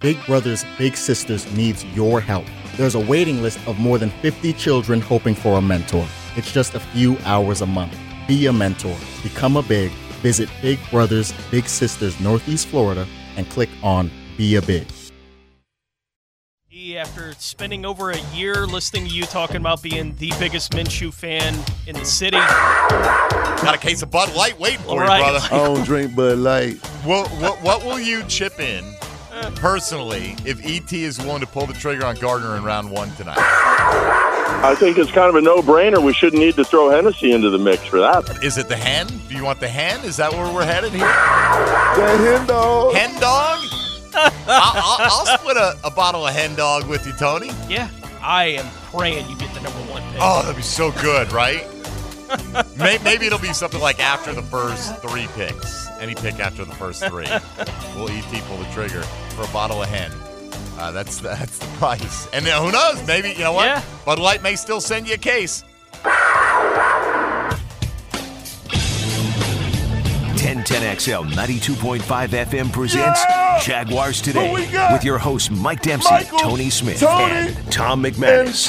Big Brothers Big Sisters needs your help. There's a waiting list of more than 50 children hoping for a mentor. It's just a few hours a month. Be a mentor. Become a Big. Visit Big Brothers Big Sisters Northeast Florida and click on Be a Big. After spending over a year listening to you talking about being the biggest Minshew fan in the city. Got a case of Bud Light waiting for you, brother. I don't drink Bud Light. What will you chip in personally if ET is willing to pull the trigger on Gardner in round 1 tonight? I think it's kind of a no-brainer. We shouldn't need to throw Hennessy into the mix for that. Is it the hen? Do you want the hen? Is that where we're headed here? That hen dog. Hen dog? I'll split a bottle of hen dog with you, Tony. Yeah, I am praying you get the number 1 pick. Oh, that'd be so good, right? Maybe it'll be something like after the first 3 picks. Any pick after the first 3. We'll ET pull the trigger for a bottle of hen. That's the price. And who knows? Maybe, you know what? Yeah. Bud Light may still send you a case. 1010XL 92.5 FM presents Jaguars Today with your hosts Mike Dempsey, Michael, Tony Smith, Tony, and Tom McManus.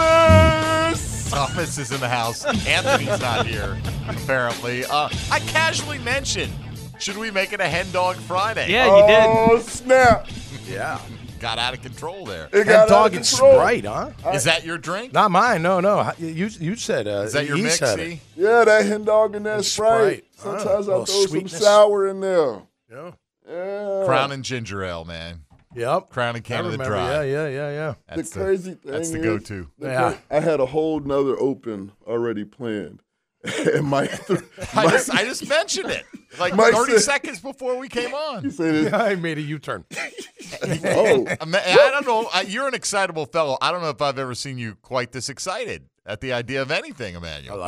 Thomas! Thomas is in the house. Anthony's not here, apparently. I casually mentioned, should we make it a Hen Dog Friday? Yeah, you did. Oh, snap. Yeah. Got out of control there. It That got out dog of and control. Sprite, huh? Is that your drink? Not mine. No. You said Is that your he mix? said See? it. Yeah, that hen dog and that Sprite. Sprite. Sometimes I little throw sweetness. some sour in there. Yeah. Yeah. Crown and ginger ale, man. Yep. Crown and Canada I remember. Dry. Yeah. The crazy thing That's the is, go-to. Yeah. I had a whole nother open already planned. And Mike, I just mentioned it like Mike 30 said- seconds before we came he on. said it, I made a U-turn. oh, I don't know. You're an excitable fellow. I don't know if I've ever seen you quite this excited at the idea of anything, Emmanuel.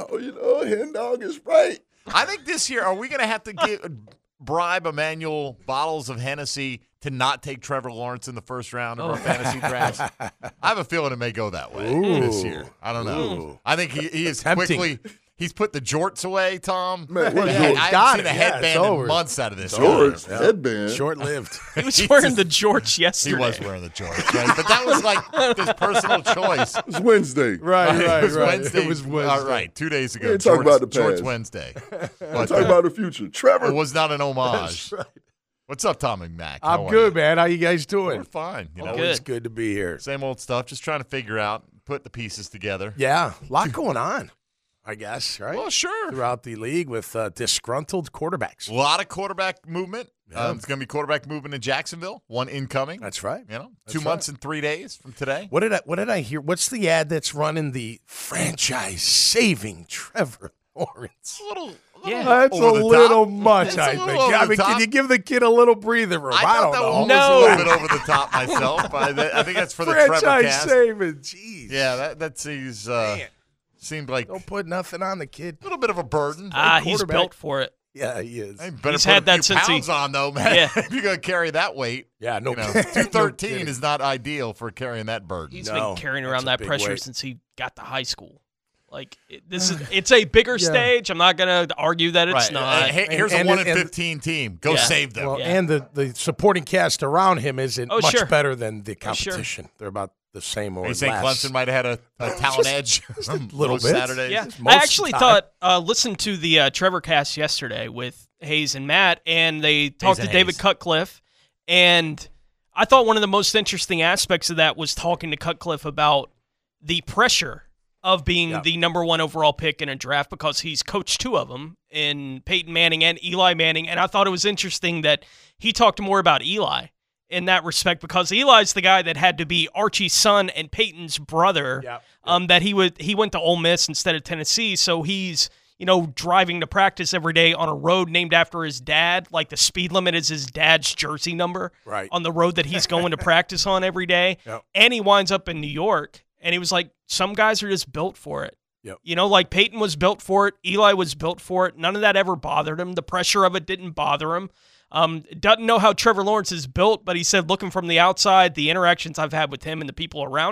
hen dog and Sprite. I think this year, are we going to have to bribe Emmanuel bottles of Hennessy to not take Trevor Lawrence in the first round of our fantasy drafts? I have a feeling it may go that way this year. I don't know. Ooh. I think he is Tempting. quickly. He's put the jorts away, Tom. Man, what I jorts? haven't Got seen it. a Yeah, headband it's in over. months out of this. George, guy. headband. Short-lived. He was wearing the jorts yesterday. He was wearing the jorts, right? But that was like his personal choice. It's Wednesday. Right. It was Wednesday. It was Wednesday. All right, 2 days ago. We ain't talking about the Jorts past. Wednesday. I'm But talking about the future. Trevor. it was not an homage. That's right. What's up, Tom and Mac? How I'm are good, you? man. How you guys We're doing? fine. You know, good. It's good to be here. same old stuff. Just trying to figure out, put the pieces together. Yeah. A lot going on, I guess, right? Well, sure. Throughout the league with disgruntled quarterbacks. A lot of quarterback movement. Yeah. It's going to be quarterback movement in Jacksonville. One incoming. That's right. You know, That's 2 right. months and 3 days from today. What did I hear? What's the ad that's running the franchise-saving Trevor Lawrence? A little Yeah. That's a over the little top. much, It's I a little think. over I the mean, top. can you give the kid a little breather room? I I thought don't that know. one was No. a little bit over the top myself. I think that's for the Trevor Franchise cast. saving, jeez. Yeah, that seems seemed like a Don't put nothing on the kid. little bit of a burden. He's quarterback. built for it. Yeah, he is. Hey, better He's put had a that few since he- pounds on though, man. Yeah. If you're gonna carry that weight, Yeah, no you know, kidding. 213 No kidding. is not ideal for carrying that burden. He's No, been carrying that's around a that big pressure weight. since he got to high school. Like it's a bigger stage. I'm not gonna argue that it's right. not. Hey, here's And- a 1 in and- 15 team. Go Yeah. save them. Well, Yeah. and the supporting cast around him isn't Oh, much sure. better than the Oh, sure. competition. They're about the same or you think less. Clemson might have had a talent edge a little bit. Saturdays? Yeah, most I of actually the time. thought listened to the Trevor cast yesterday with Hayes and Matt, and they talked to and David Hayes. Cutcliffe, and I thought one of the most interesting aspects of that was talking to Cutcliffe about the pressure of being the number 1 overall pick in a draft because he's coached 2 of them in Peyton Manning and Eli Manning, and I thought it was interesting that he talked more about Eli in that respect because Eli's the guy that had to be Archie's son and Peyton's brother. That he went to Ole Miss instead of Tennessee, so he's driving to practice every day on a road named after his dad. Like the speed limit is his dad's jersey number Right. on the road that he's going to practice on every day. Yep. And he winds up in New York, and he was like, some guys are just built for it. Yep. Like Peyton was built for it. Eli was built for it. None of that ever bothered him. The pressure of it didn't bother him. Doesn't know how Trevor Lawrence is built, but he said, looking from the outside, the interactions I've had with him and the people around him,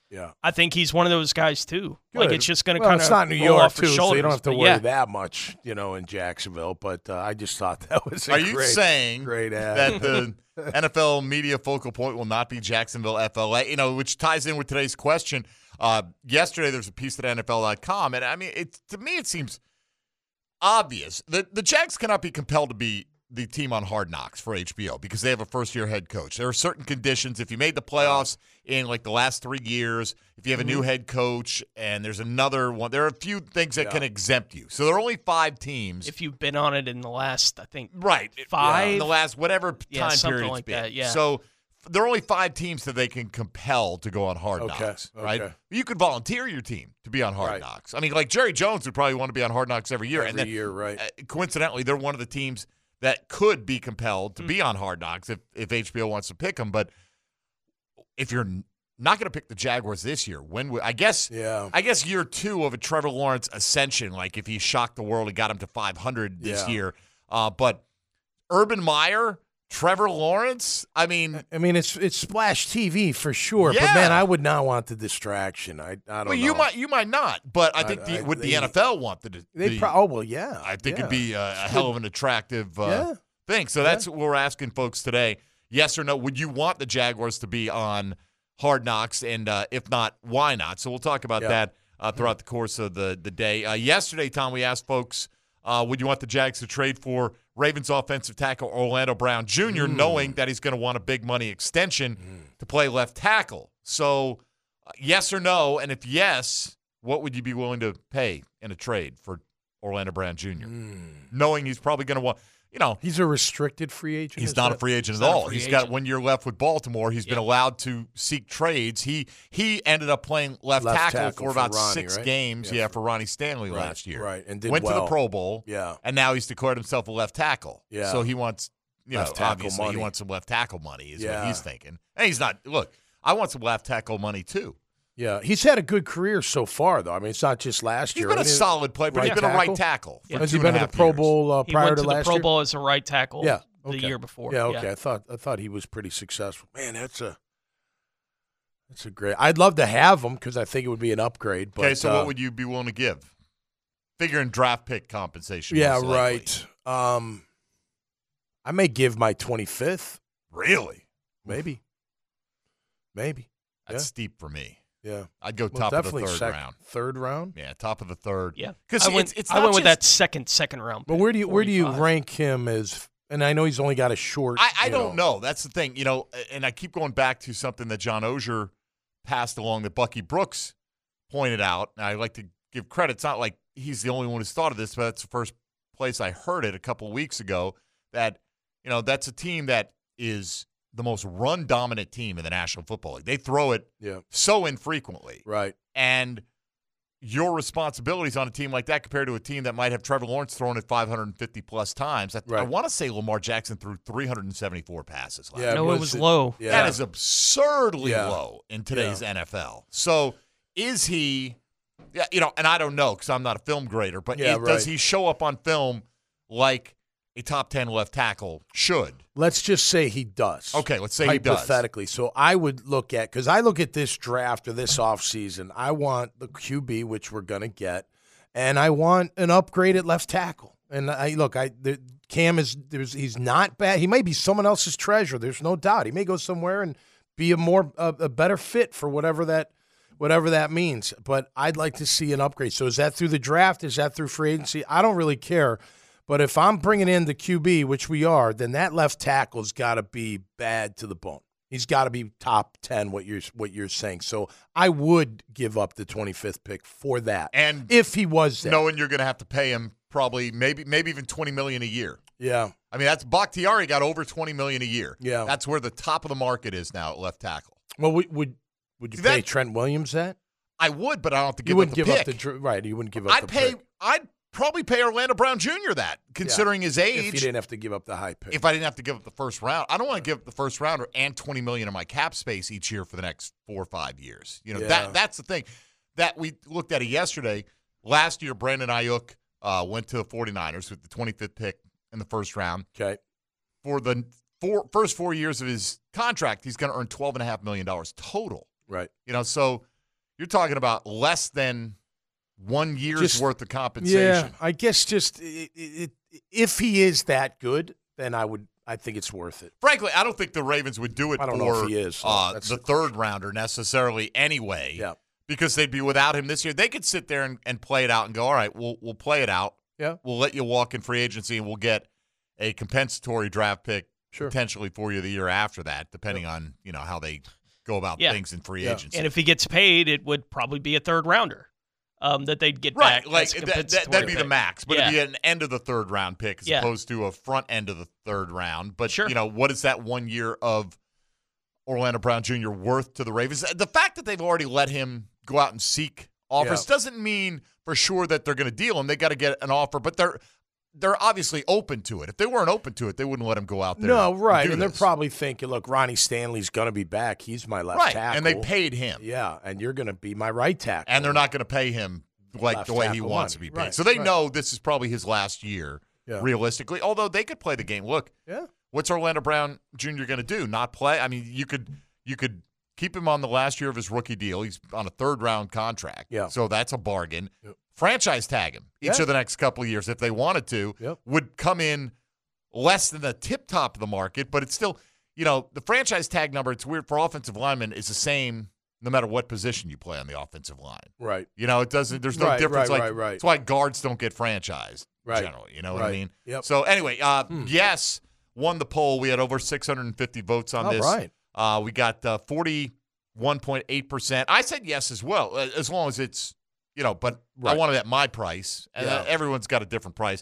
Yeah. I think he's one of those guys too. Good. Like it's just going to well, kind it's of not New roll York off too, his so shoulders. you don't have to But worry yeah. that much, in Jacksonville. But I just thought that was Are you saying great ad. that the NFL media focal point will not be Jacksonville FLA? Which ties in with today's question. Yesterday, there's a piece at NFL.com, and I mean, to me, it seems obvious that the Jags cannot be compelled to be the team on Hard Knocks for HBO because they have a first-year head coach. There are certain conditions. If you made the playoffs in like the last 3 years, if you have a new head coach, and there's another one, there are a few things that can exempt you. So there are only 5 teams. If you've been on it in the last, I think, 5? In the last whatever time something period it's like been. that, yeah. So there are only 5 teams that they can compel to go on Hard Knocks, right? Okay. You could volunteer your team to be on Hard Knocks. I mean, like Jerry Jones would probably want to be on Hard Knocks every year. Every year, right. Coincidentally, they're one of the teams that could be compelled to be on Hard Knocks if HBO wants to pick them. But if you're not going to pick the Jaguars this year, I guess year 2 of a Trevor Lawrence ascension, like if he shocked the world and got him to 500 this year. But Urban Meyer, Trevor Lawrence, I mean, it's Splash TV for sure. Yeah. But man, I would not want the distraction. I don't know. You might not, but I think the NFL want the yeah. I think it'd be a hell of an attractive thing. So that's what we're asking folks today. Yes or no? Would you want the Jaguars to be on Hard Knocks? And if not, why not? So we'll talk about that throughout the course of the day. Yesterday, Tom, we asked folks, would you want the Jags to trade for Ravens offensive tackle Orlando Brown Jr., knowing that he's going to want a big money extension to play left tackle? So yes or no? And if yes, what would you be willing to pay in a trade for Orlando Brown Jr., knowing he's probably going to want – he's a restricted free agent. He's not a free agent at all. He's got 1 year left with Baltimore. He's been allowed to seek trades. He ended up playing left tackle for about Ronnie, 6 right? games, for Ronnie Stanley last year. Right, and did went to well. the Pro Bowl. Yeah, and now he's declared himself a left tackle. Yeah, so he wants, left tackle obviously money. he wants some left tackle money. Is what he's thinking. And he's not. Look, I want some left tackle money too. Yeah, he's had a good career so far, though. I mean, it's not just last year. He's been a solid player, but he's been a right tackle. For Has he been to the Pro Bowl prior to last year? He went to the Pro Bowl as a right tackle the year before. Yeah, okay. I thought he was pretty successful. Man, that's a great. I'd love to have him because I think it would be an upgrade. But, okay, so what would you be willing to give? Figuring draft pick compensation. Yeah, right. I may give my 25th. Really? Maybe. That's steep for me. Yeah, I'd go top of the third round. Third round? Yeah, top of the third. Yeah, because I went with that second round. But where do you rank him as? And I know he's only got a short. I don't know. That's the thing, and I keep going back to something that John Oehser passed along that Bucky Brooks pointed out. And I like to give credit. It's not like he's the only one who's thought of this, but that's the first place I heard it a couple of weeks ago. That that's a team that is the most run-dominant team in the National Football League. They throw it so infrequently. Right. And your responsibilities on a team like that compared to a team that might have Trevor Lawrence thrown it 550-plus times. I want to say Lamar Jackson threw 374 passes last year. No, it was low. Yeah. That is absurdly low in today's NFL. So is he – and I don't know because I'm not a film grader, but does he show up on film like – a top 10 left tackle should? Let's just say he does. Okay, let's say he does. Hypothetically. So I would look at, because I look at this draft or this offseason, I want the QB, which we're going to get, and I want an upgrade at left tackle. And Cam he's not bad. He may be someone else's treasure. There's no doubt. He may go somewhere and be a better fit for whatever that means. But I'd like to see an upgrade. So is that through the draft? Is that through free agency? I don't really care. But if I'm bringing in the QB, which we are, then that left tackle's got to be bad to the bone. He's got to be top 10, what you're saying. So I would give up the 25th pick for that. And if he was there. Knowing you're going to have to pay him probably maybe even $20 million a year. Yeah. I mean, that's Bakhtiari got over $20 million a year. Yeah. That's where the top of the market is now at left tackle. Well, would you pay Trent Williams that? I would, but I don't have to give up the pick. You wouldn't give up the pick. I'd probably pay Orlando Brown Jr. that, considering his age. If you didn't have to give up the high pick. If I didn't have to give up the first round. I don't want to give up the first rounder and $20 million in my cap space each year for the next 4 or 5 years. That's the thing. That we looked at it yesterday. Last year, Brandon Ayuk went to the 49ers with the 25th pick in the first round. Okay. For the first 4 years of his contract, he's going to earn $12.5 million total. Right. So you're talking about less than 1 year's worth of compensation. Yeah, I guess just if he is that good, then I think it's worth it. Frankly, I don't think the Ravens would do it I don't for know if he is, so the third rounder necessarily anyway. Yeah. Because they'd be without him this year. They could sit there and play it out and go, all right, we'll play it out. Yeah. We'll let you walk in free agency, and we'll get a compensatory draft pick potentially for you the year after that, depending on how they go about things in free agency. And if he gets paid, it would probably be a third rounder that they'd get back. Like that'd be the max, but it'd be an end of the third round pick as opposed to a front end of the third round. But what is that 1 year of Orlando Brown Jr. worth to the Ravens? The fact that they've already let him go out and seek offers doesn't mean for sure that they're going to deal him. They got to get an offer, but they're obviously open to it. If they weren't open to it, they wouldn't let him go out there. No, right. And they're probably thinking, look, Ronnie Stanley's going to be back. He's my left tackle. And they paid him. Yeah, and you're going to be my right tackle. And they're not going to pay him like the way he wants to be paid. Right, so they know this is probably his last year, realistically, although they could play the game. Look, what's Orlando Brown Jr. going to do? Not play? I mean, you could keep him on the last year of his rookie deal. He's on a third-round contract. Yeah. So that's a bargain. Yep. Franchise tag him each of the next couple of years if they wanted to. Would come in less than the tip-top of the market, but it's still, the franchise tag number, it's weird, for offensive linemen is the same no matter what position you play on the offensive line. Right. It doesn't, there's no difference. Right. That's why guards don't get franchised generally. You know what I mean? Yep. So anyway, yes, won the poll. We had over 650 votes on this. Right. We got 41.8%. I said yes as well, as long as it's, but I wanted at my price. And everyone's got a different price.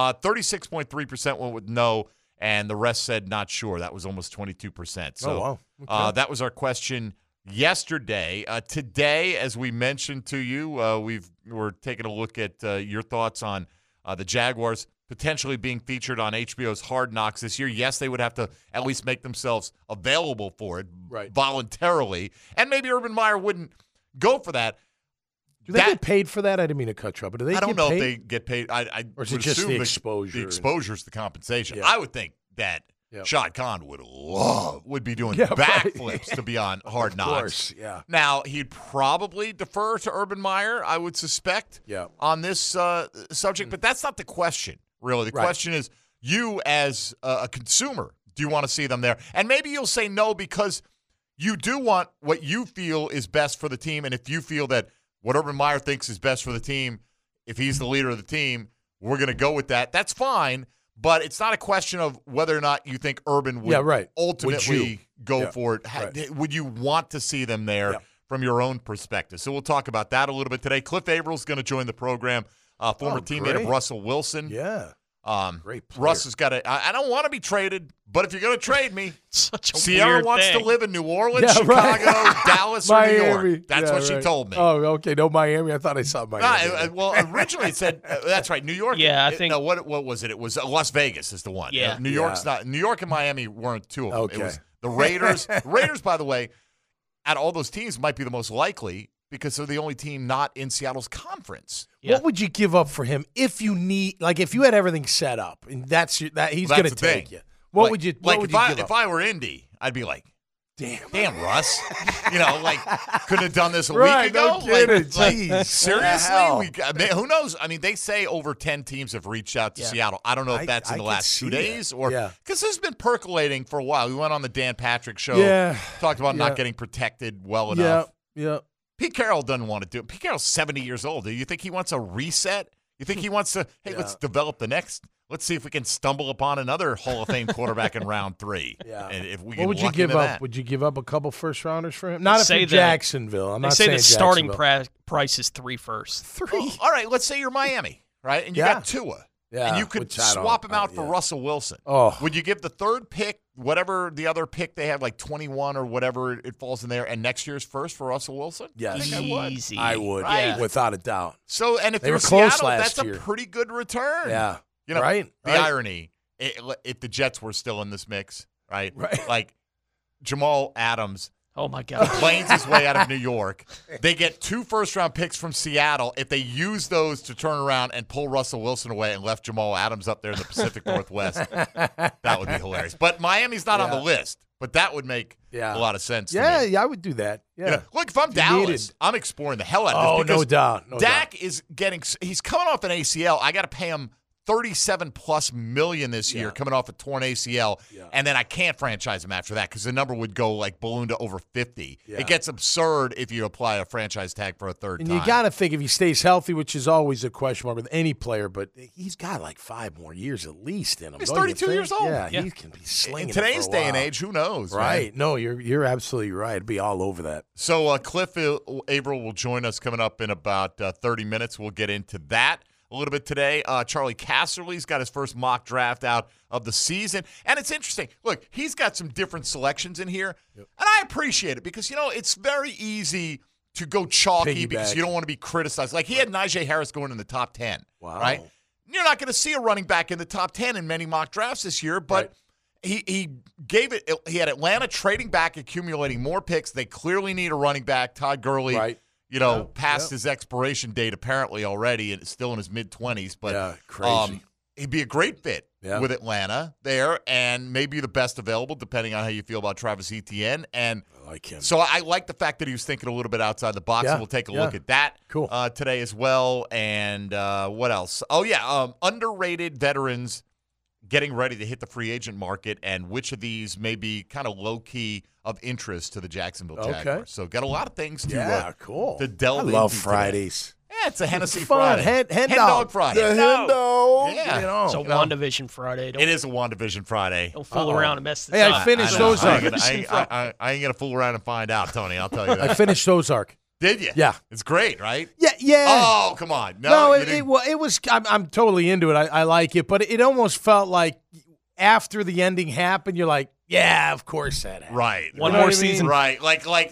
36.3% went with no, and the rest said not sure. That was almost 22%. So wow. Okay. That was our question yesterday. Today, as we mentioned to you, we're taking a look at your thoughts on the Jaguars potentially being featured on HBO's Hard Knocks this year. Yes, they would have to at least make themselves available for it voluntarily, and maybe Urban Meyer wouldn't go for that. Do they get paid for that? I didn't mean to cut you off, but do they I don't get know paid? if they get paid. I or is would it just assume the exposure? The exposure is the compensation. Yeah. I would think that Shad Khan would be doing backflips to be on Hard Knocks. Of course, yeah. Now, he'd probably defer to Urban Meyer, I would suspect, on this subject, but that's not the question, really. The question is, you as a consumer, do you want to see them there? And maybe you'll say no because you do want what you feel is best for the team, and if you feel that what Urban Meyer thinks is best for the team, if he's the leader of the team, we're going to go with that. That's fine. But it's not a question of whether or not you think Urban would ultimately go for it. Right. Would you want to see them there from your own perspective? So we'll talk about that a little bit today. Cliff Avrill's going to join the program, former teammate of Russell Wilson. Yeah. Great player. Russ has got to – I don't want to be traded, but if you're going to trade me, such a Sierra weird wants thing. to live in New Orleans, Chicago, Dallas, or New York. That's what she told me. Oh, okay. No, Miami. I thought I saw Miami. Well, originally it said that's right. New York. Yeah, I think. No, what was it? It was Las Vegas is the one. Yeah. New York's not. New York and Miami weren't two of them. Okay. It was the Raiders. Raiders, by the way, out of all those teams, might be the most likely because they're the only team not in Seattle's conference. Yeah. What would you give up for him if you if you had everything set up and he's going to take you? What would you give up? If I were Indy, I'd be like, Damn, Russ. Couldn't have done this a week ago. No kidding. Seriously? Who knows? I mean, they say over 10 teams have reached out to Seattle. I don't know if that's in the last 2 days or because this has been percolating for a while. We went on the Dan Patrick show, talked about not getting protected well enough. Yeah. Pete Carroll doesn't want to do it. Pete Carroll's 70 years old. Do you think he wants a reset? You think he wants to, let's develop the next – let's see if we can stumble upon another Hall of Fame quarterback in round 3. Yeah. And if we what would you give up? That. Would you give up a couple first-rounders for him? Not if you're Jacksonville. I'm not saying the starting price is 3 firsts. 3? Well, all right, let's say you're Miami, right? And you got Tua. Yeah, and you could swap him out for Russell Wilson. Oh. Would you give the third pick, whatever the other pick they have, like 21 or whatever it falls in there, and next year's first for Russell Wilson? Yes. Easy. I would, right? Without a doubt. So, and if they you're were close Seattle, last that's year. A pretty good return. Yeah. The irony, if the Jets were still in this mix, right? Like Jamal Adams. Oh, my God. Planes his way out of New York. They get 2 first-round picks from Seattle. If they use those to turn around and pull Russell Wilson away and left Jamal Adams up there in the Pacific Northwest, that would be hilarious. But Miami's not on the list. But that would make a lot of sense to me. Yeah, I would do that. Yeah. You know, look, if I'm Dallas, I'm exploring the hell out of this. Oh, no doubt. Dak is he's coming off an ACL. I got to pay him $37+ million this year, coming off a torn ACL, and then I can't franchise him after that because the number would go like balloon to over 50. Yeah. It gets absurd if you apply a franchise tag for a third time. And you got to think if he stays healthy, which is always a question mark with any player, but he's got like 5 more years at least in him. He's 32 years old. Yeah, he can be slinging. In today's day and age, who knows? Right? Man? No, you're absolutely right. It'd be all over that. So Cliff Averill will join us coming up in about 30 minutes. We'll get into that a little bit today. Charlie Casserly's got his first mock draft out of the season. And it's interesting. Look, he's got some different selections in here. Yep. And I appreciate it because, it's very easy to go chalky because you don't want to be criticized. Like he had Najee Harris going in the top 10. Wow. Right? You're not going to see a running back in the top 10 in many mock drafts this year, but he gave it. He had Atlanta trading back, accumulating more picks. They clearly need a running back. Todd Gurley. Right. Past his expiration date apparently already, and still in his mid-20s. But crazy. He'd be a great fit with Atlanta there, and maybe the best available, depending on how you feel about Travis Etienne. And I like him. So I like the fact that he was thinking a little bit outside the box. And we'll take a look at that today as well. And what else? Oh, yeah, underrated veterans getting ready to hit the free agent market, and which of these may be kind of low-key of interest to the Jacksonville Jaguars. So got a lot of things to delve into. I love Fridays. Yeah, it's a Hennessy fun. Friday. Hen dog Friday. The hen dog. Yeah. It's a WandaVision Friday. It is a WandaVision Friday. Don't fool around and mess this up. I finished Ozark. I ain't going to fool around and find out, Tony. I'll tell you that. I finished Ozark. Did you? Yeah. It's great, right? Yeah. Oh, come on. No, it was. I'm totally into it. I like it, but it almost felt like after the ending happened, you're like, yeah, of course that happened. Right. One more season. Right. Like really?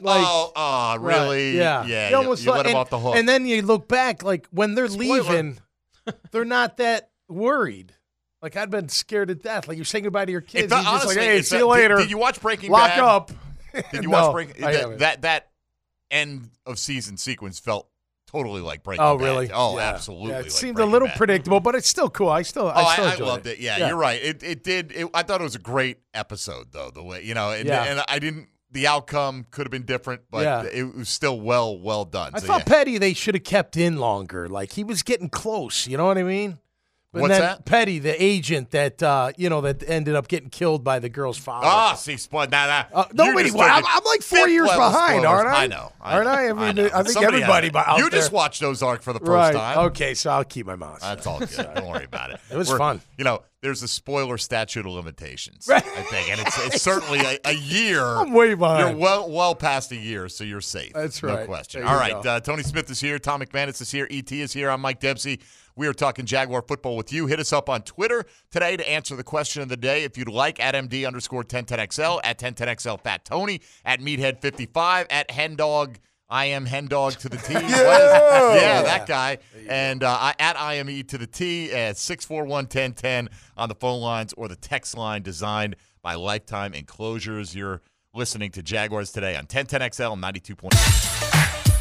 Right. Yeah. Yeah. You almost let him off the hook. And then you look back, like when they're leaving, they're not that worried. Like I'd been scared to death. Like you're saying goodbye to your kids. You're just like, hey, see you later. Did you watch Breaking Lock Bad? up. Did you watch Breaking Bad? That end of season sequence felt totally like Breaking Bad. Oh, really? Oh, absolutely. Yeah, it like seemed Breaking a little Bad. predictable, but it's still cool. I loved it. Yeah, you're right. It did. I thought it was a great episode, though. The way and I didn't. The outcome could have been different, but it was still well done. I thought Petty they should have kept in longer. Like he was getting close. You know what I mean? But What's then that? Petty, the agent that that ended up getting killed by the girl's father. Ah, see, Spud. Nah. Nobody. I'm like 4 years behind, aren't I? I know. Aren't I? I mean, know. I think everybody. You just watched Ozark for the first right. time. Okay, so I'll keep my mouth shut. That's all good. Don't worry about it. It was fun. There's a spoiler statute of limitations, right. I think, and it's certainly a year. I'm way behind. You're well past a year, so you're safe. That's right. No question. All right, Tony Smith is here. Tom McManus is here. ET is here. I'm Mike Dempsey. We are talking Jaguar football with you. Hit us up on Twitter today to answer the question of the day. If you'd like, at MD_1010XL, at 1010XL Fat Tony, at Meathead55, at Hendog. I am Hendog to the T. Yeah, that guy. And at IME to the T at 641-1010 on the phone lines or the text line designed by Lifetime Enclosures. You're listening to Jaguars Today on 1010XL 92.9.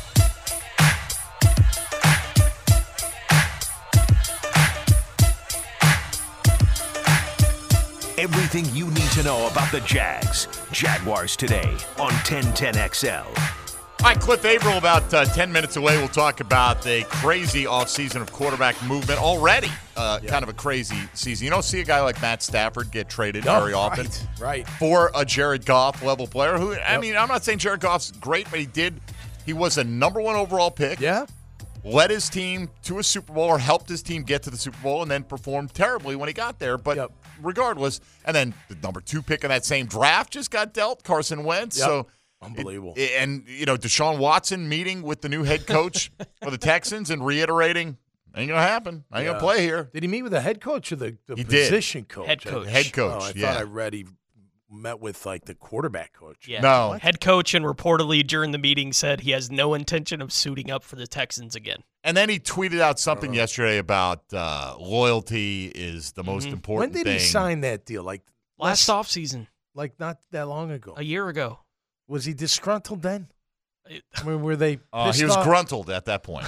Everything you need to know about the Jags. Jaguars Today on 1010XL. All right, Cliff Averill, about 10 minutes away, we'll talk about the crazy offseason of quarterback movement. Already kind of a crazy season. You don't see a guy like Matt Stafford get traded very often. Right. For a Jared Goff-level player who, I mean, I'm not saying Jared Goff's great, but he was a number 1 overall pick. Yeah. Led his team to a Super Bowl or helped his team get to the Super Bowl and then performed terribly when he got there. But regardless, and then the number 2 pick in that same draft just got dealt, Carson Wentz. Yep. So unbelievable. And, Deshaun Watson meeting with the new head coach for the Texans and reiterating, ain't going to happen. I ain't going to play here. Did he meet with the head coach or the He position coach? Head coach. Head coach, I thought I read he met with, like, the quarterback coach. Yeah. No. Head coach, and reportedly during the meeting said he has no intention of suiting up for the Texans again. And then he tweeted out something yesterday about loyalty is the most important thing. When did he sign that deal? Like Last offseason. Like not that long ago. A year ago. Was he disgruntled then? I mean, were they He was gruntled at that point.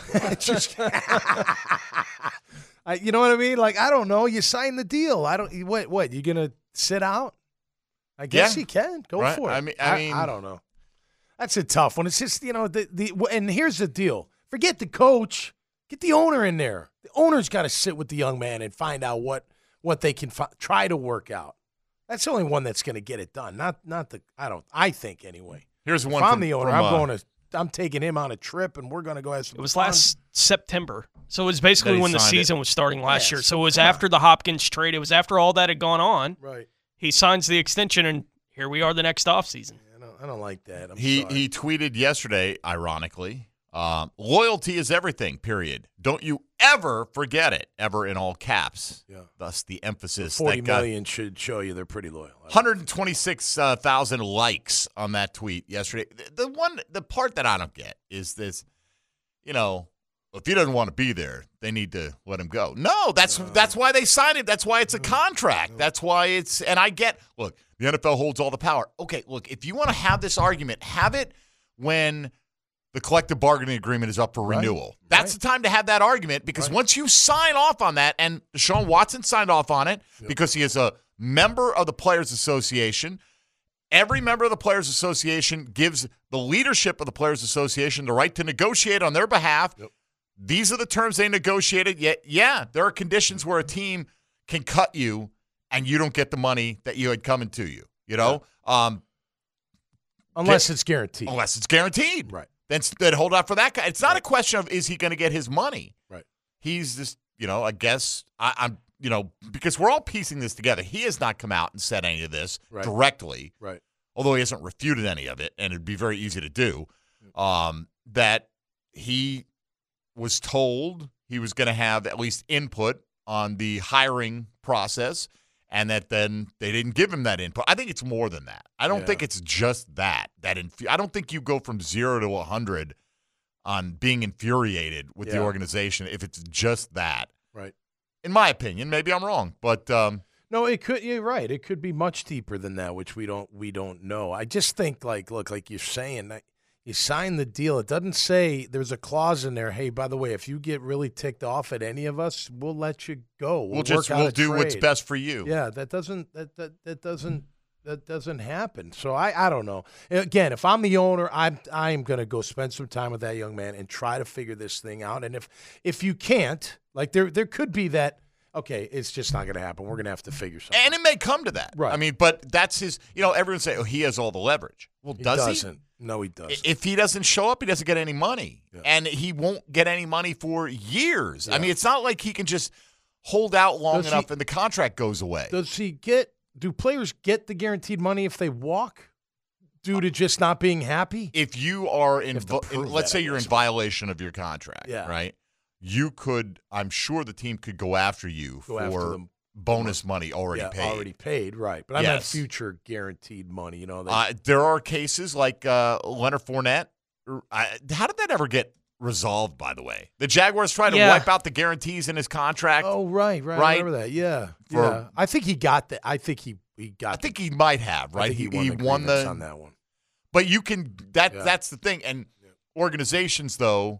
You know what I mean? Like, I don't know. You signed the deal. What? You going to sit out? I guess he can. Go right? for it. I mean, I don't know. That's a tough one. It's just, and here's the deal. Forget the coach. Get the owner in there. The owner's got to sit with the young man and find out what they can try to work out. That's the only one that's going to get it done. Not the. I think anyway. Here's one. If I'm the owner, I'm taking him on a trip, and we're going to go have some. It was fun. last September, so it was basically when the season was starting last year. So it was come after the Hopkins trade. It was after all that had gone on. Right. He signs the extension, and here we are the next offseason. I don't like that. He tweeted yesterday, ironically, loyalty is everything, period. Don't you ever forget it, ever in all caps. Yeah. Thus the emphasis. 40 million should show you they're pretty loyal. 126,000 likes on that tweet yesterday. The part that I don't get is this, if he doesn't want to be there, they need to let him go. No, that's why they signed him. That's why it's a contract. That's why and I get, look, the NFL holds all the power. Okay, look, if you want to have this argument, have it when the collective bargaining agreement is up for renewal. That's the time to have that argument, because once you sign off on that, and Deshaun Watson signed off on it because he is a member of the Players Association. Every member of the Players Association gives the leadership of the Players Association the right to negotiate on their behalf. Yep. These are the terms they negotiated. Yet, there are conditions where a team can cut you and you don't get the money that you had coming to you. Unless it's guaranteed. Unless it's guaranteed. Right. Then hold out for that guy. It's not a question of is he going to get his money. Right. He's just, I guess I'm because we're all piecing this together. He has not come out and said any of this directly. Right. Although he hasn't refuted any of it, and it'd be very easy to do. That he was told he was going to have at least input on the hiring process, and that then they didn't give him that input. I think it's more than that. I don't think it's just that. I don't think you go from 0 to 100 on being infuriated with the organization if it's just that. Right. In my opinion, maybe I'm wrong, but no, it could. You're right. It could be much deeper than that, which we don't know. I just think, like you're saying, you sign the deal. It doesn't say there's a clause in there. Hey, by the way, if you get really ticked off at any of us, we'll let you go. We'll do what's best for you. Yeah, that doesn't happen. So I don't know. Again, if I'm the owner, I'm going to go spend some time with that young man and try to figure this thing out. And if you can't, like there could be that. Okay, it's just not going to happen. We're going to have to figure something out. And it may come to that. Right. I mean, but that's his, everyone say, he has all the leverage. Well, does he? Doesn't. No, he doesn't. If he doesn't show up, he doesn't get any money. Yeah. And he won't get any money for years. Yeah. I mean, it's not like he can just hold out long enough and the contract goes away. Do players get the guaranteed money if they walk due to just not being happy? If you are let's say you're in violation of your contract, right? You could, I'm sure the team could go after you for bonus money already paid. Already paid, right. But I meant future guaranteed money. There are cases like Leonard Fournette. How did that ever get resolved, by the way? The Jaguars tried to wipe out the guarantees in his contract. Oh, right. I remember that, yeah. I think he got that. I think he might have, right? He won the on that one. But you can, that's the thing. And organizations, though,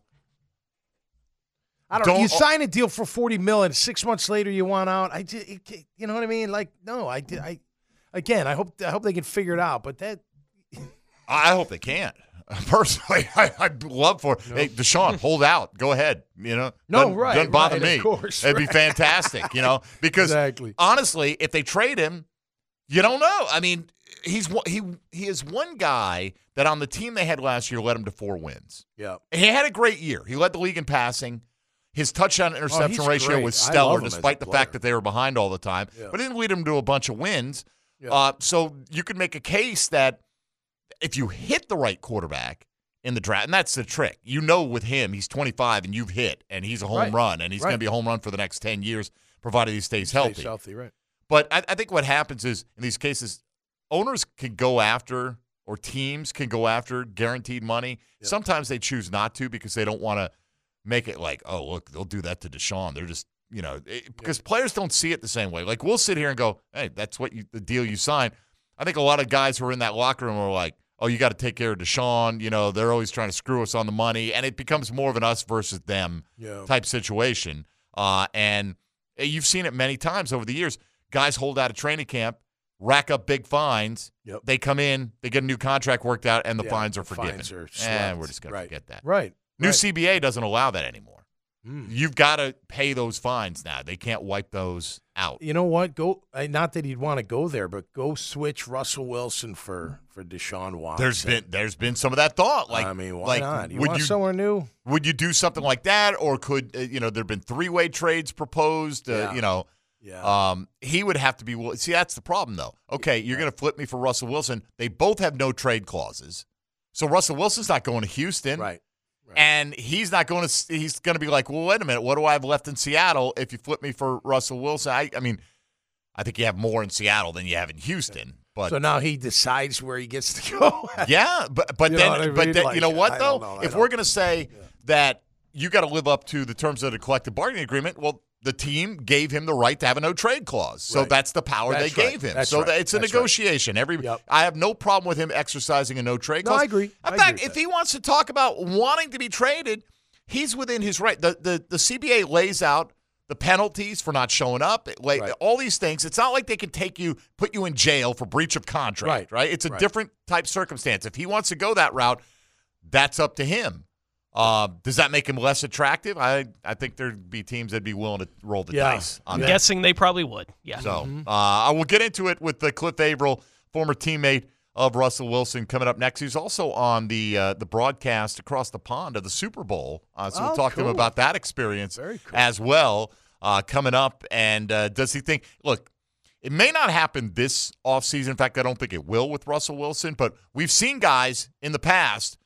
I don't. You sign a deal for $40 million. 6 months later, you want out. You know what I mean? Like, no. Again, I hope they can figure it out. But that, I hope they can. Personally, I'd love for hey Deshaun, hold out, go ahead. Doesn't bother me. Of course, it'd be fantastic. Because honestly, if they trade him, you don't know. I mean, he is one guy that on the team they had last year led him to 4 wins. Yeah, he had a great year. He led the league in passing. His touchdown-interception ratio was stellar, despite the fact that they were behind all the time. Yeah. But it didn't lead him to a bunch of wins. Yeah. So you could make a case that if you hit the right quarterback in the draft, and that's the trick. With him, he's 25 and you've hit, and he's a home run, and he's going to be a home run for the next 10 years, provided he stays healthy. Right. But I think what happens is, in these cases, owners can go after, or teams can go after guaranteed money. Yep. Sometimes they choose not to because they don't want to make it like, oh, look, they'll do that to Deshaun. They're just, because players don't see it the same way. Like, we'll sit here and go, hey, that's the deal you signed. I think a lot of guys who are in that locker room are like, oh, you got to take care of Deshaun. They're always trying to screw us on the money. And it becomes more of an us versus them type situation. And you've seen it many times over the years. Guys hold out of training camp, rack up big fines. Yep. They come in, they get a new contract worked out, and the fines are forgiven. Fines are and we're just going to forget that. Right. New CBA doesn't allow that anymore. You've got to pay those fines now. They can't wipe those out. You know what? Not that he'd want to go there, but go switch Russell Wilson for Deshaun Watson. There's been some of that thought. Like, I mean, why not? You would want somewhere new? Would you do something like that, or could there've been 3-way trades proposed? He would have to be. See, that's the problem, though. Okay, you're going to flip me for Russell Wilson. They both have no trade clauses, so Russell Wilson's not going to Houston, right? And he's not going to. He's going to be like, well, wait a minute, what do I have left in Seattle if you flip me for Russell Wilson? I mean, I think you have more in Seattle than you have in Houston. But so now he decides where he gets to go. Yeah, but then you know what though? If we're going to say that you got to live up to the terms of the collective bargaining agreement, well, the team gave him the right to have a no trade clause. So that's the power they gave him. It's a negotiation. I have no problem with him exercising a no trade clause. I agree. In fact, if he wants to talk about wanting to be traded, he's within his right. The CBA lays out the penalties for not showing up, all these things. It's not like they can put you in jail for breach of contract, right? It's a different type circumstance. If he wants to go that route, that's up to him. Does that make him less attractive? I think there'd be teams that'd be willing to roll the dice on that. I'm guessing they probably would. Yeah. So I will get into it with Cliff Averill, former teammate of Russell Wilson, coming up next. He's also on the broadcast across the pond of the Super Bowl. So we'll talk to him about that experience as well coming up. And does he think – look, it may not happen this offseason. In fact, I don't think it will with Russell Wilson. But we've seen guys in the past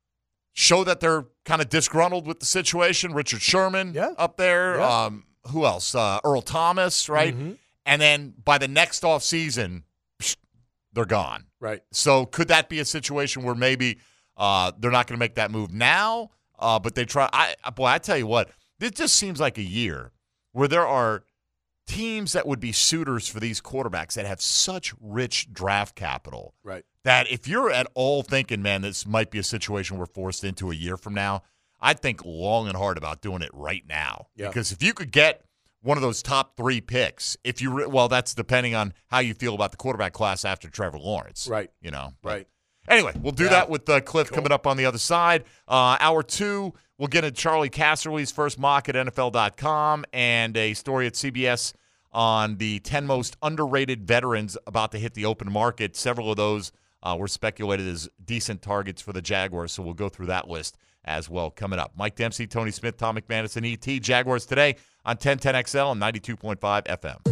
show that they're kind of disgruntled with the situation. Richard Sherman up there. Yeah. Who else? Earl Thomas, right? Mm-hmm. And then by the next offseason, they're gone. Right. So could that be a situation where maybe they're not going to make that move now, but they try? I tell you what, this just seems like a year where there are teams that would be suitors for these quarterbacks that have such rich draft capital. Right. That if you're at all thinking, man, this might be a situation we're forced into a year from now, I'd think long and hard about doing it right now. Yeah. Because if you could get one of those top 3 picks, that's depending on how you feel about the quarterback class after Trevor Lawrence. Right. Right. Anyway, we'll do that with Cliff coming up on the other side. Hour 2, we'll get into Charlie Casserly's first mock at NFL.com and a story at CBS on the 10 most underrated veterans about to hit the open market. Several of those were speculated as decent targets for the Jaguars, so we'll go through that list as well coming up. Mike Dempsey, Tony Smith, Tom McManus, and E.T. Jaguars today on 1010XL and 92.5 FM.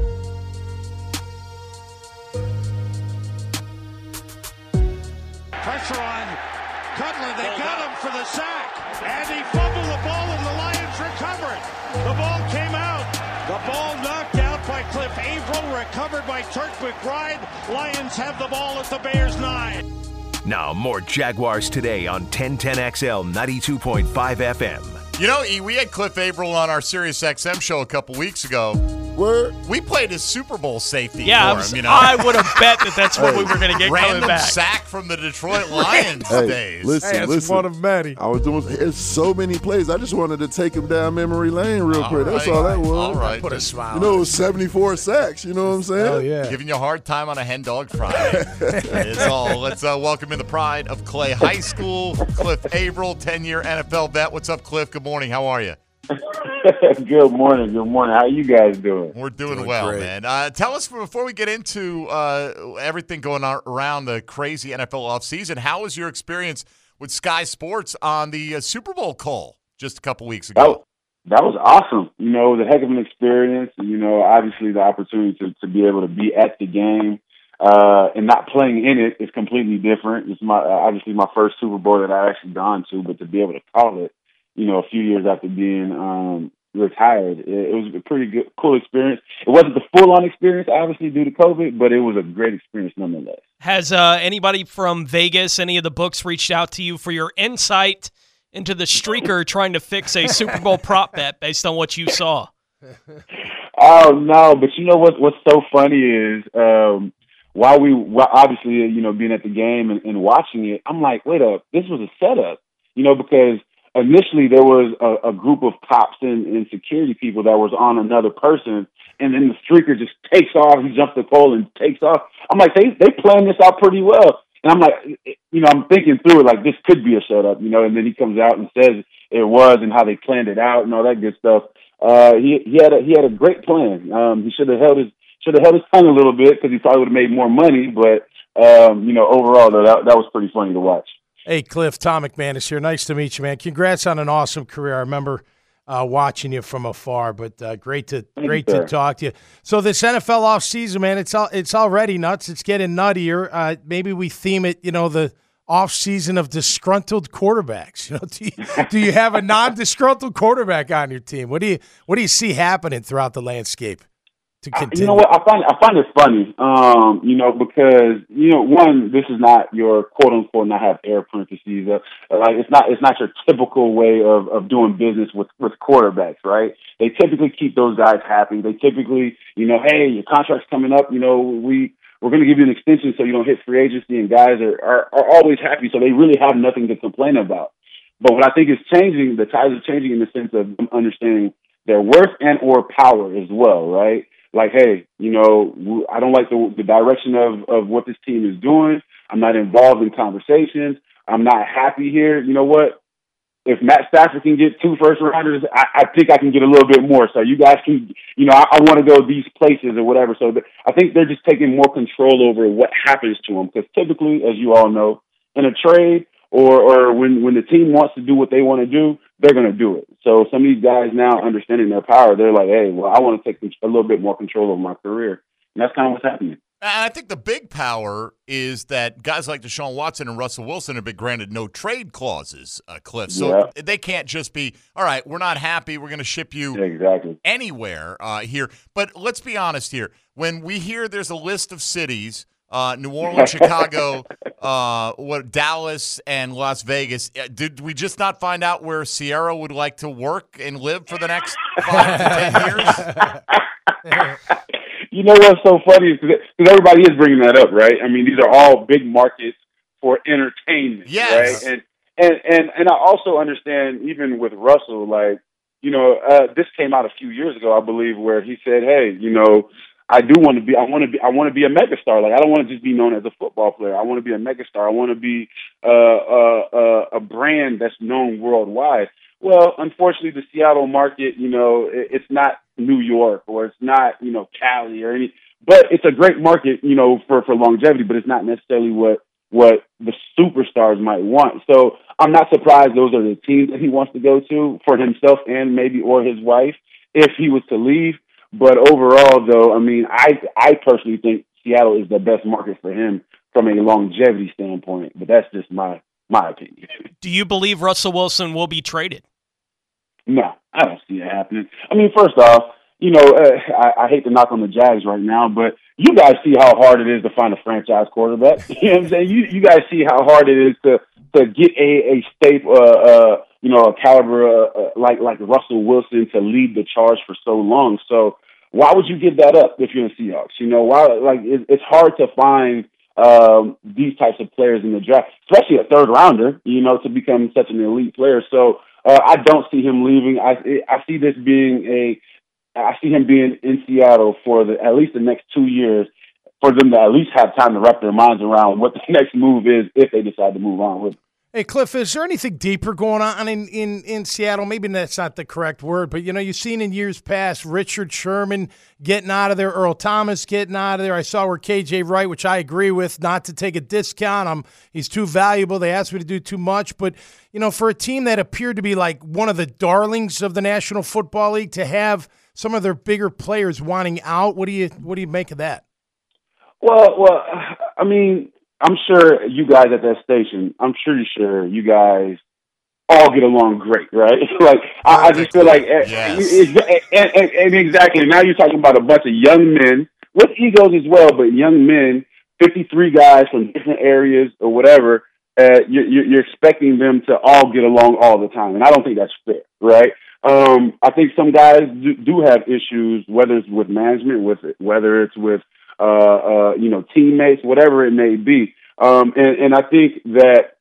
Pressure on Cutler. They got him for the sack. And he fumbled the ball, and the Lions recovered. The ball came out. The ball knocked out by Cliff Averill, recovered by Turk McBride. Lions have the ball at the Bears 9. Now more Jaguars today on 1010XL 92.5 FM. You know, E, we had Cliff Averill on our Sirius XM show a couple weeks ago. We played his Super Bowl safety for him. I would have bet that's what we were going to get coming back. Random sack from the Detroit Lions days. Listen, one of many. I was doing so many plays. I just wanted to take him down memory lane real quick. That's all that was. All right. Put a smile. It was 74 sacks. You know what I'm saying? Oh, yeah. Giving you a hard time on a Hen Dog Friday. It's all. Let's welcome in the pride of Clay High School, Cliff Averill, 10-year NFL vet. What's up, Cliff? Good morning. How are you? Good morning. How you guys doing? We're doing well, great. Man. Tell us, before we get into everything going on around the crazy NFL offseason, how was your experience with Sky Sports on the Super Bowl call just a couple weeks ago? That was awesome. It was a heck of an experience. Obviously the opportunity to be able to be at the game and not playing in it is completely different. It's obviously my first Super Bowl that I've actually gone to, but to be able to call it, a few years after being retired, it was a pretty good, cool experience. It wasn't the full-on experience, obviously, due to COVID, but it was a great experience nonetheless. Has anybody from Vegas, any of the books, reached out to you for your insight into the streaker trying to fix a Super Bowl prop bet based on what you saw? Oh, no, but what's so funny is while obviously, being at the game and watching it, I'm like, wait up, this was a setup, because initially there was a group of cops and security people that was on another person, and then the streaker just takes off. He jumps the pole and takes off. I'm like, they planned this out pretty well. And I'm like, I'm thinking through it, like, this could be a setup, and then he comes out and says it was and how they planned it out and all that good stuff. He had a great plan. He should have held his tongue a little bit because he probably would have made more money. But overall, though, that was pretty funny to watch. Hey, Cliff, Tom McManus here. Nice to meet you, man. Congrats on an awesome career. I remember watching you from afar, but great to talk to you. So this NFL offseason, man, it's already nuts. It's getting nuttier. Maybe we theme it, the offseason of disgruntled quarterbacks. Do you have a non-disgruntled quarterback on your team? What do you see happening throughout the landscape to continue? You know what? I find it funny, because one, this is not your quote unquote, and I have air parentheses. Like it's not your typical way of doing business with quarterbacks, right? They typically keep those guys happy. They typically, hey, your contract's coming up. We're going to give you an extension so you don't hit free agency, and guys are always happy, so they really have nothing to complain about. But what I think is changing, the tides are changing in the sense of understanding their worth and or power as well, right? Like, hey, I don't like the direction of what this team is doing. I'm not involved in conversations. I'm not happy here. You know what? If Matt Stafford can get 2 first-rounders, I think I can get a little bit more. So you guys can, I want to go these places or whatever. So I think they're just taking more control over what happens to them. Because typically, as you all know, in a trade or when the team wants to do what they want to do, they're going to do it. So some of these guys now understanding their power, they're like, hey, well, I want to take a little bit more control over my career. And that's kind of what's happening. And I think the big power is that guys like Deshaun Watson and Russell Wilson have been granted no trade clauses, Cliff. So they can't just be, all right, we're not happy, we're going to ship you anywhere here. But let's be honest here. When we hear there's a list of cities, New Orleans, Chicago, Dallas, and Las Vegas, did we just not find out where Sierra would like to work and live for the next 5 to 10 years? You know what's so funny is because everybody is bringing that up, right? I mean, these are all big markets for entertainment, yes. Right? And I also understand, even with Russell, like, this came out a few years ago, I believe, where he said, "Hey, I want to be a megastar. Like, I don't want to just be known as a football player. I want to be a megastar. I want to be a brand that's known worldwide." Well, unfortunately, the Seattle market, it's not New York or it's not, Cali or any, but it's a great market, for longevity, but it's not necessarily what the superstars might want. So I'm not surprised those are the teams that he wants to go to for himself and maybe or his wife if he was to leave. But overall, though, I mean, I personally think Seattle is the best market for him from a longevity standpoint, but that's just my opinion. Do you believe Russell Wilson will be traded? No, I don't see it happening. I mean, first off, I hate to knock on the Jags right now, but you guys see how hard it is to find a franchise quarterback. You know what I'm saying? You guys see how hard it is to get a staple, a caliber like Russell Wilson to lead the charge for so long. So why would you give that up if you're the Seahawks? Why? Like it's hard to find these types of players in the draft, especially a third rounder, to become such an elite player. So I don't see him leaving. I see this being I see him being in Seattle for at least the next 2 years, for them to at least have time to wrap their minds around what the next move is if they decide to move on with it. Hey, Cliff, is there anything deeper going on in Seattle? Maybe that's not the correct word, but, you've seen in years past Richard Sherman getting out of there, Earl Thomas getting out of there. I saw where KJ Wright, which I agree with, not to take a discount. He's too valuable. They asked me to do too much. But, for a team that appeared to be like one of the darlings of the National Football League, to have some of their bigger players wanting out, what do you make of that? Well, I mean, I'm sure you guys at that station, I'm pretty sure you guys all get along great, right? Like, I just feel like, and exactly, now you're talking about a bunch of young men with egos as well, but young men, 53 guys from different areas or whatever, you're expecting them to all get along all the time, and I don't think that's fair, right? I think some guys do have issues, whether it's with management, whether it's with teammates, whatever it may be. And I think that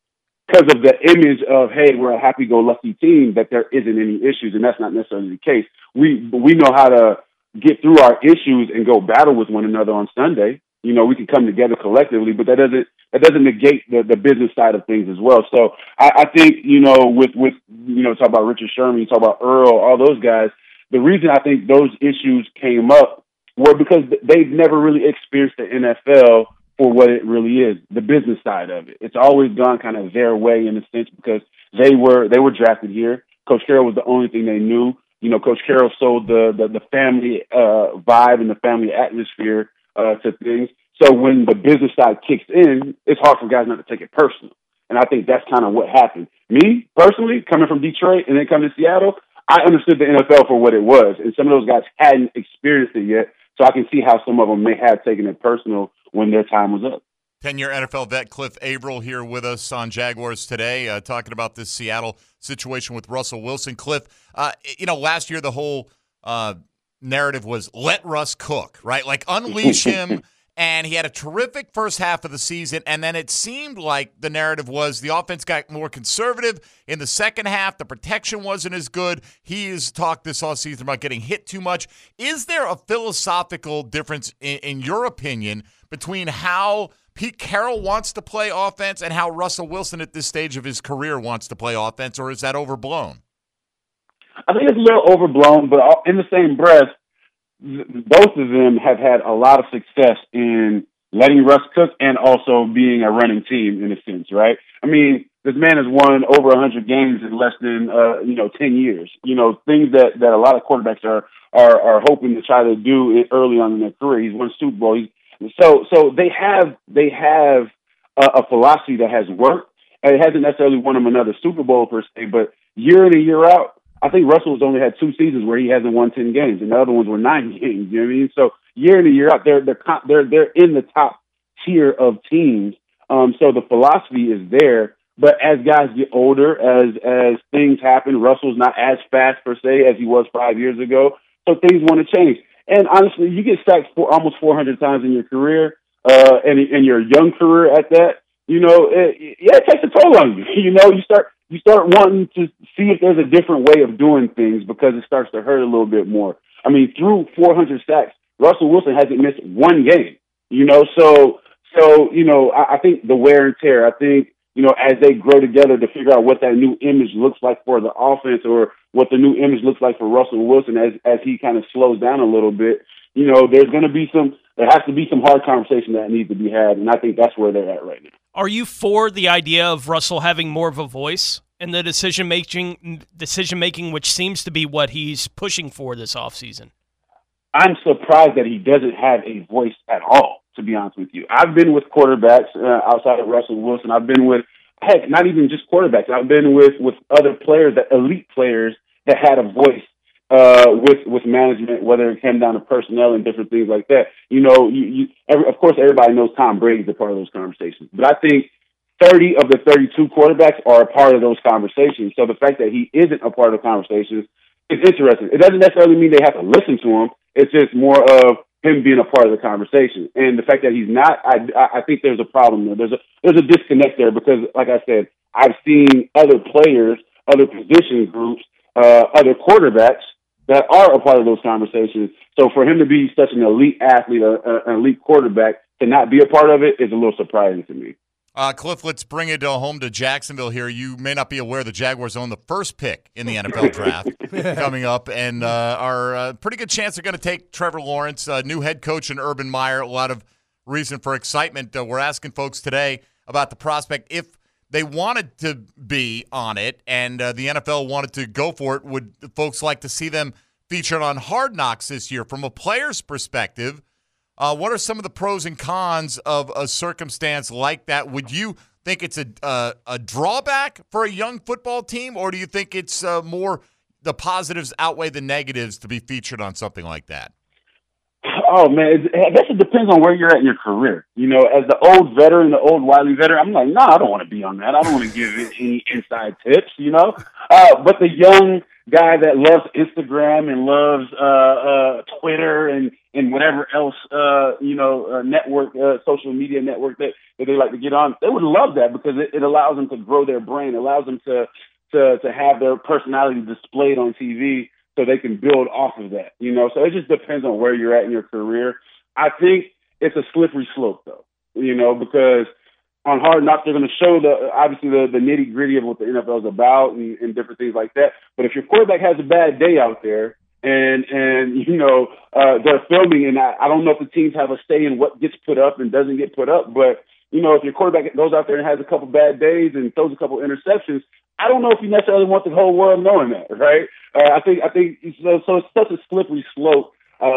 because of the image of, hey, we're a happy-go-lucky team, that there isn't any issues, and that's not necessarily the case. We know how to get through our issues and go battle with one another on Sunday. You know, we can come together collectively, but that doesn't negate the business side of things as well. So I think, you know, with talk about Richard Sherman, you talk about Earl, all those guys, the reason I think those issues came up were because they've never really experienced the NFL for what it really is, the business side of it. It's always gone kind of their way in a sense because they were drafted here. Coach Carroll was the only thing they knew. You know, Coach Carroll sold the family vibe and the family atmosphere to things. So when the business side kicks in, it's hard for guys not to take it personal. And I think that's kind of what happened. Me, personally, coming from Detroit and then coming to Seattle, I understood the NFL for what it was. And some of those guys hadn't experienced it yet. So I can see how some of them may have taken it personal when their time was up. 10-year NFL vet Cliff Avril here with us on Jaguars Today, talking about this Seattle situation with Russell Wilson. Cliff, last year the whole narrative was let Russ cook, right? Like unleash him. And he had a terrific first half of the season, and then it seemed like the narrative was the offense got more conservative in the second half. The protection wasn't as good. He has talked this offseason about getting hit too much. Is there a philosophical difference, in your opinion, between how Pete Carroll wants to play offense and how Russell Wilson at this stage of his career wants to play offense, or is that overblown? I think it's a little overblown, but in the same breath, both of them have had a lot of success in letting Russ cook and also being a running team in a sense, right? I mean, this man has won over 100 games in less than 10 years. You know, things that a lot of quarterbacks are hoping to try to do early on in their career. He's won Super Bowl. So they have a philosophy that has worked, and it hasn't necessarily won them another Super Bowl per se, but year in and year out, I think Russell's only had 2 seasons where he hasn't won 10 games, and the other ones were 9 games. You know what I mean? So year in and year out, they're in the top tier of teams. So the philosophy is there. But as guys get older, as things happen, Russell's not as fast per se as he was 5 years ago. So things want to change. And honestly, you get sacked for almost 400 times in your career, and in your young career at that. You know, it takes a toll on you. You know, you start wanting to see if there's a different way of doing things because it starts to hurt a little bit more. I mean, through 400 sacks, Russell Wilson hasn't missed one game. You know, so you know, I think the wear and tear. I think, you know, as they grow together to figure out what that new image looks like for the offense, or what the new image looks like for Russell Wilson as he kind of slows down a little bit. You know, there has to be some hard conversation that needs to be had, and I think that's where they're at right now. Are you for the idea of Russell having more of a voice in the decision making, which seems to be what he's pushing for this offseason? I'm surprised that he doesn't have a voice at all, to be honest with you. I've been with quarterbacks outside of Russell Wilson. I've been with, heck, not even just quarterbacks. I've been with other players, elite players that had a voice with management, whether it came down to personnel and different things like that. You know, of course, everybody knows Tom Brady's a part of those conversations. But I think 30 of the 32 quarterbacks are a part of those conversations. So the fact that he isn't a part of the conversations is interesting. It doesn't necessarily mean they have to listen to him. It's just more of him being a part of the conversation. And the fact that he's not, I think there's a problem there. There's a disconnect there because, like I said, I've seen other players, other position groups, other quarterbacks that are a part of those conversations. So for him to be such an elite athlete, an elite quarterback, to not be a part of it is a little surprising to me. Cliff, let's bring it home to Jacksonville here. You may not be aware the Jaguars own the first pick in the NFL draft coming up, and are pretty good chance they're going to take Trevor Lawrence, new head coach in Urban Meyer. A lot of reason for excitement. We're asking folks today about the prospect. If they wanted to be on it and the NFL wanted to go for it, would folks like to see them featured on Hard Knocks this year? From a player's perspective, what are some of the pros and cons of a circumstance like that? Would you think it's a drawback for a young football team, or do you think it's more the positives outweigh the negatives to be featured on something like that? Oh, man, I guess it depends on where you're at in your career. You know, as the old veteran, the old wily veteran, I'm like, no, I don't want to be on that. I don't want to give any inside tips, you know. But the young guy that loves Instagram and loves Twitter and whatever else network, social media network that they like to get on, they would love that because it allows them to grow their brain, allows them to have their personality displayed on TV so they can build off of that. So it just depends on where you're at in your career. I think it's a slippery slope though, because on Hard Knocks, they're going to show obviously the nitty gritty of what the NFL is about and different things like that. But if your quarterback has a bad day out there and they're filming, and I don't know if the teams have a say in what gets put up and doesn't get put up, but if your quarterback goes out there and has a couple bad days and throws a couple interceptions, I don't know if you necessarily want the whole world knowing that, right? I think so. It's such a slippery slope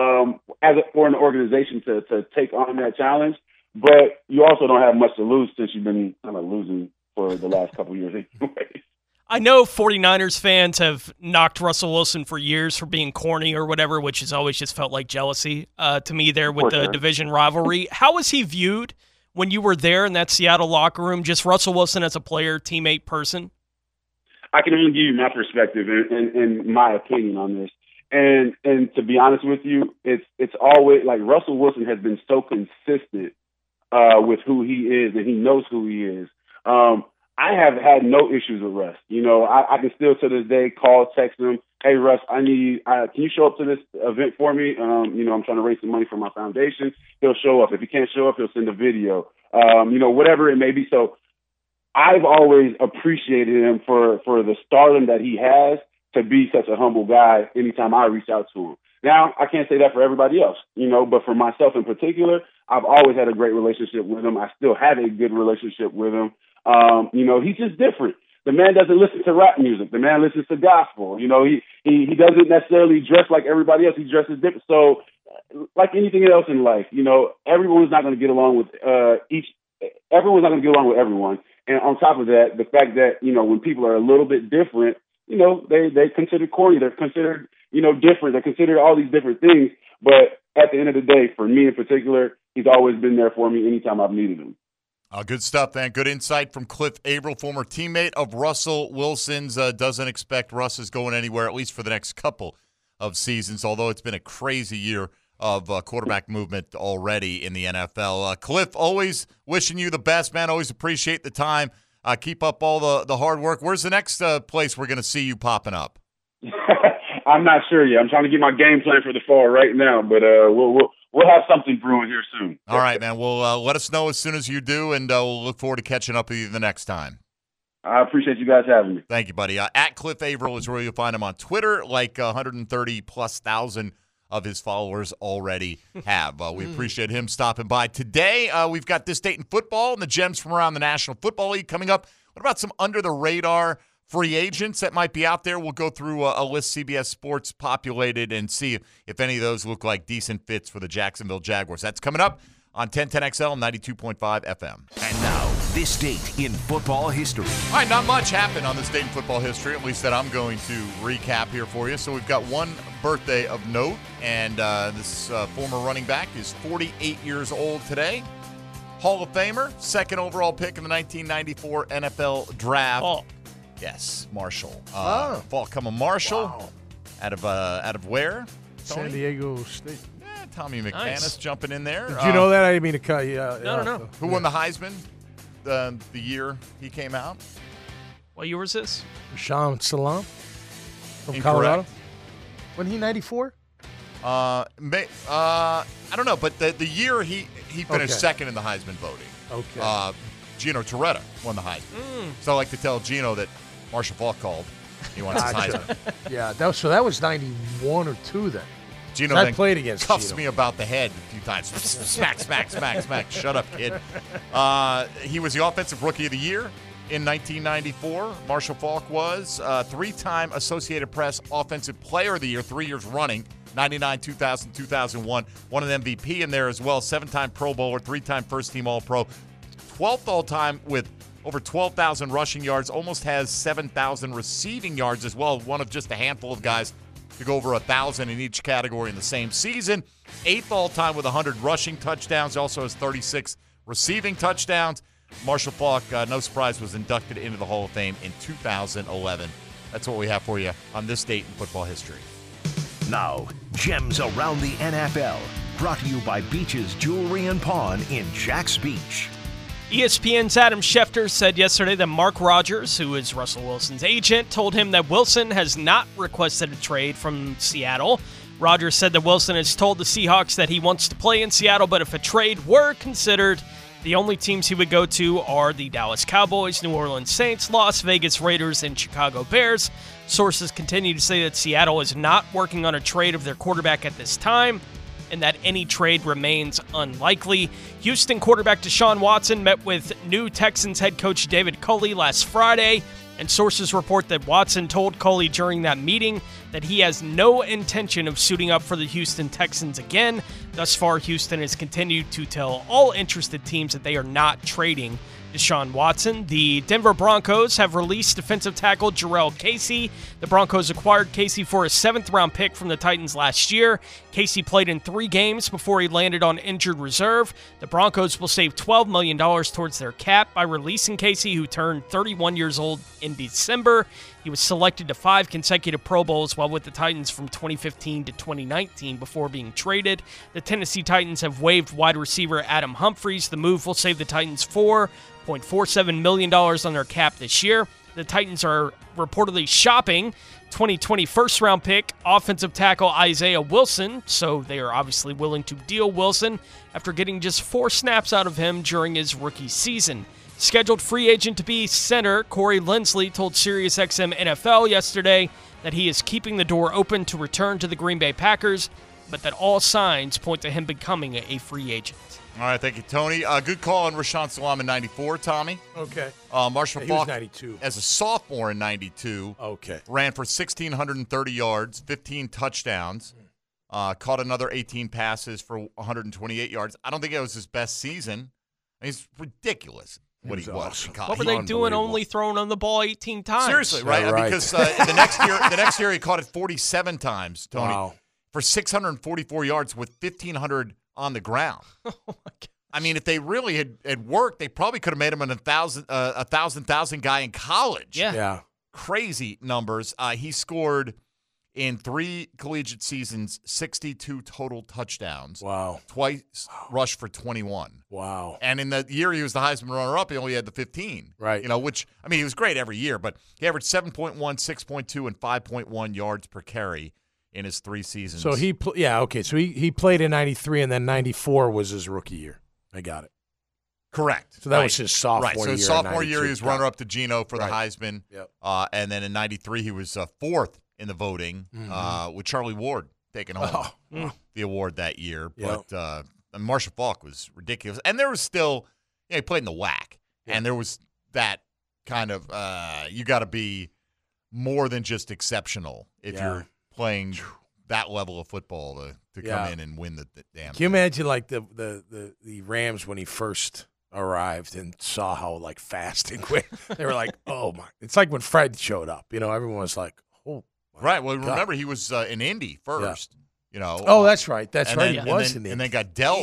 for an organization to take on that challenge. But you also don't have much to lose since you've been kind of losing for the last couple of years anyway. I know 49ers fans have knocked Russell Wilson for years for being corny or whatever, which has always just felt like jealousy to me there with the division rivalry. How was he viewed when you were there in that Seattle locker room, just Russell Wilson as a player, teammate, person? I can only give you my perspective and my opinion on this. And to be honest with you, it's always like Russell Wilson has been so consistent with who he is, and he knows who he is. I have had no issues with Russ. I can still to this day call, text him, hey, Russ, can you show up to this event for me? I'm trying to raise some money for my foundation. He'll show up. If he can't show up, he'll send a video, whatever it may be. So I've always appreciated him for the stardom that he has to be such a humble guy anytime I reach out to him. Now, I can't say that for everybody else, but for myself in particular, I've always had a great relationship with him. I still have a good relationship with him. He's just different. The man doesn't listen to rap music. The man listens to gospel. He doesn't necessarily dress like everybody else. He dresses different. So, like anything else in life, everyone's not going to get along with everyone's not going to get along with everyone. And on top of that, the fact that, when people are a little bit different, they considered corny. They're considered, different. They're considered all these different things. But at the end of the day, for me in particular, he's always been there for me anytime I've needed him. Good stuff, man. Good insight from Cliff Avril, former teammate of Russell Wilson's. Doesn't expect Russ is going anywhere, at least for the next couple of seasons, although it's been a crazy year of quarterback movement already in the NFL. Cliff, always wishing you the best, man. Always appreciate the time. Keep up all the hard work. Where's the next place we're going to see you popping up? I'm not sure yet. I'm trying to get my game plan for the fall right now, but we'll have something brewing here soon. All right, man. Well, let us know as soon as you do, and we'll look forward to catching up with you the next time. I appreciate you guys having me. Thank you, buddy. At Cliff Avril is where you'll find him on Twitter, like 130,000+ of his followers already have. We appreciate him stopping by today. We've got This Dayton football and the gems from around the National Football League coming up. What about some under-the-radar free agents that might be out there? We'll go through a list CBS Sports populated and see if any of those look like decent fits for the Jacksonville Jaguars. That's coming up on 1010XL 92.5 FM. And now, This Date in football history. All right, not much happened on This Date in football history, at least that I'm going to recap here for you. So we've got one birthday of note, and this former running back is 48 years old today. Hall of Famer, second overall pick in the 1994 NFL Draft. Oh. Yes, Marshall. Falk Marshall. Wow. Out of where? Tony? San Diego State. Yeah, Tommy McManus jumping in there. Did you know that? I didn't mean to cut you. No. Who won the Heisman the year he came out? What year was this? Rashaan Salam from Incorrect. Colorado. Wasn't he 94? I don't know, but the year he finished second in the Heisman voting. Okay. Gino Torretta won the Heisman. So I like to tell Gino that Marshall Falk called. He wants his Heisman. Yeah, that was 91 or 2 then. Gino I then played against cuffs Gino. me about the head a few times. Smack. Shut up, kid. He was the Offensive Rookie of the Year in 1994. Marshall Falk was 3-time Associated Press Offensive Player of the Year, 3 years running, 99, 2000, 2001. Won an MVP in there as well, 7-time Pro Bowler, 3-time first-team All-Pro. 12th all-time with over 12,000 rushing yards, almost has 7,000 receiving yards as well, one of just a handful of guys to go over 1,000 in each category in the same season. 8th all-time with 100 rushing touchdowns, also has 36 receiving touchdowns. Marshall Falk, no surprise, was inducted into the Hall of Fame in 2011 That's what we have for you on this date in football history. Now, Gems Around the NFL, brought to you by Beach's Jewelry and Pawn in Jack's Beach. ESPN's Adam Schefter said yesterday that Mark Rogers, who is Russell Wilson's agent, told him that Wilson has not requested a trade from Seattle. Rogers said that Wilson has told the Seahawks that he wants to play in Seattle, but if a trade were considered, the only teams he would go to are the Dallas Cowboys, New Orleans Saints, Las Vegas Raiders, and Chicago Bears. Sources continue to say that Seattle is not working on a trade of their quarterback at this time, and that any trade remains unlikely. Houston quarterback Deshaun Watson met with new Texans head coach David Culley last Friday, and sources report that Watson told Culley during that meeting that he has no intention of suiting up for the Houston Texans again. Thus far, Houston has continued to tell all interested teams that they are not trading Deshaun Watson. The Denver Broncos have released defensive tackle Jurrell Casey. The Broncos acquired Casey for a 7th-round pick from the Titans last year. Casey played in 3 games before he landed on injured reserve. The Broncos will save $12 million towards their cap by releasing Casey, who turned 31 years old in December. He was selected to 5 consecutive Pro Bowls while with the Titans from 2015 to 2019 before being traded. The Tennessee Titans have waived wide receiver Adam Humphries. The move will save the Titans $4.47 million on their cap this year. The Titans are reportedly shopping 2020 first-round pick offensive tackle Isaiah Wilson, so they are obviously willing to deal Wilson after getting just 4 snaps out of him during his rookie season. Scheduled free agent to be center Corey Linsley told SiriusXM NFL yesterday that he is keeping the door open to return to the Green Bay Packers, but that all signs point to him becoming a free agent. All right, thank you, Tony. Good call on Rashaan Salam in 94, Tommy. Okay. Marshall He Faulk, was 92. as a sophomore in 92, ran for 1,630 yards, 15 touchdowns, caught another 18 passes for 128 yards. I don't think it was his best season. I mean, it's ridiculous what he was. What were they doing only throwing on the ball 18 times? Seriously, right? Because the next year he caught it 47 times, Tony, for 644 yards with 1,500 on the ground. Oh my God. I mean, if they really had worked, they probably could have made him a thousand guy in college. Yeah. Crazy numbers. He scored in 3 collegiate seasons 62 total touchdowns. Wow. Twice rushed for 21. Wow. And in the year he was the Heisman runner-up, he only had the 15. Right. You know, which, I mean, he was great every year, but he averaged 7.1, 6.2, and 5.1 yards per carry in his 3 seasons. So he played in 93, and then 94 was his rookie year. I got it. Correct. So that was his sophomore year. Right. So his sophomore year, he was runner-up to Geno for the Heisman. Yep. And then in 93, he was 4th in the voting with Charlie Ward taking home the award that year. Yep. But Marshall Faulk was ridiculous. And there was still, he played in the WAC. Yep. And there was that kind of, you got to be more than just exceptional if you're playing that level of football to come in and win the damn Can you imagine, like, the Rams when he first arrived and saw how, like, fast and quick? They were like, oh, my. It's like when Fred showed up. You know, everyone was like, oh, my right. Well, God. Remember, he was in Indy first. You know. Oh, that's right. That's right. Then, he was in Indy. Indy. And then got dealt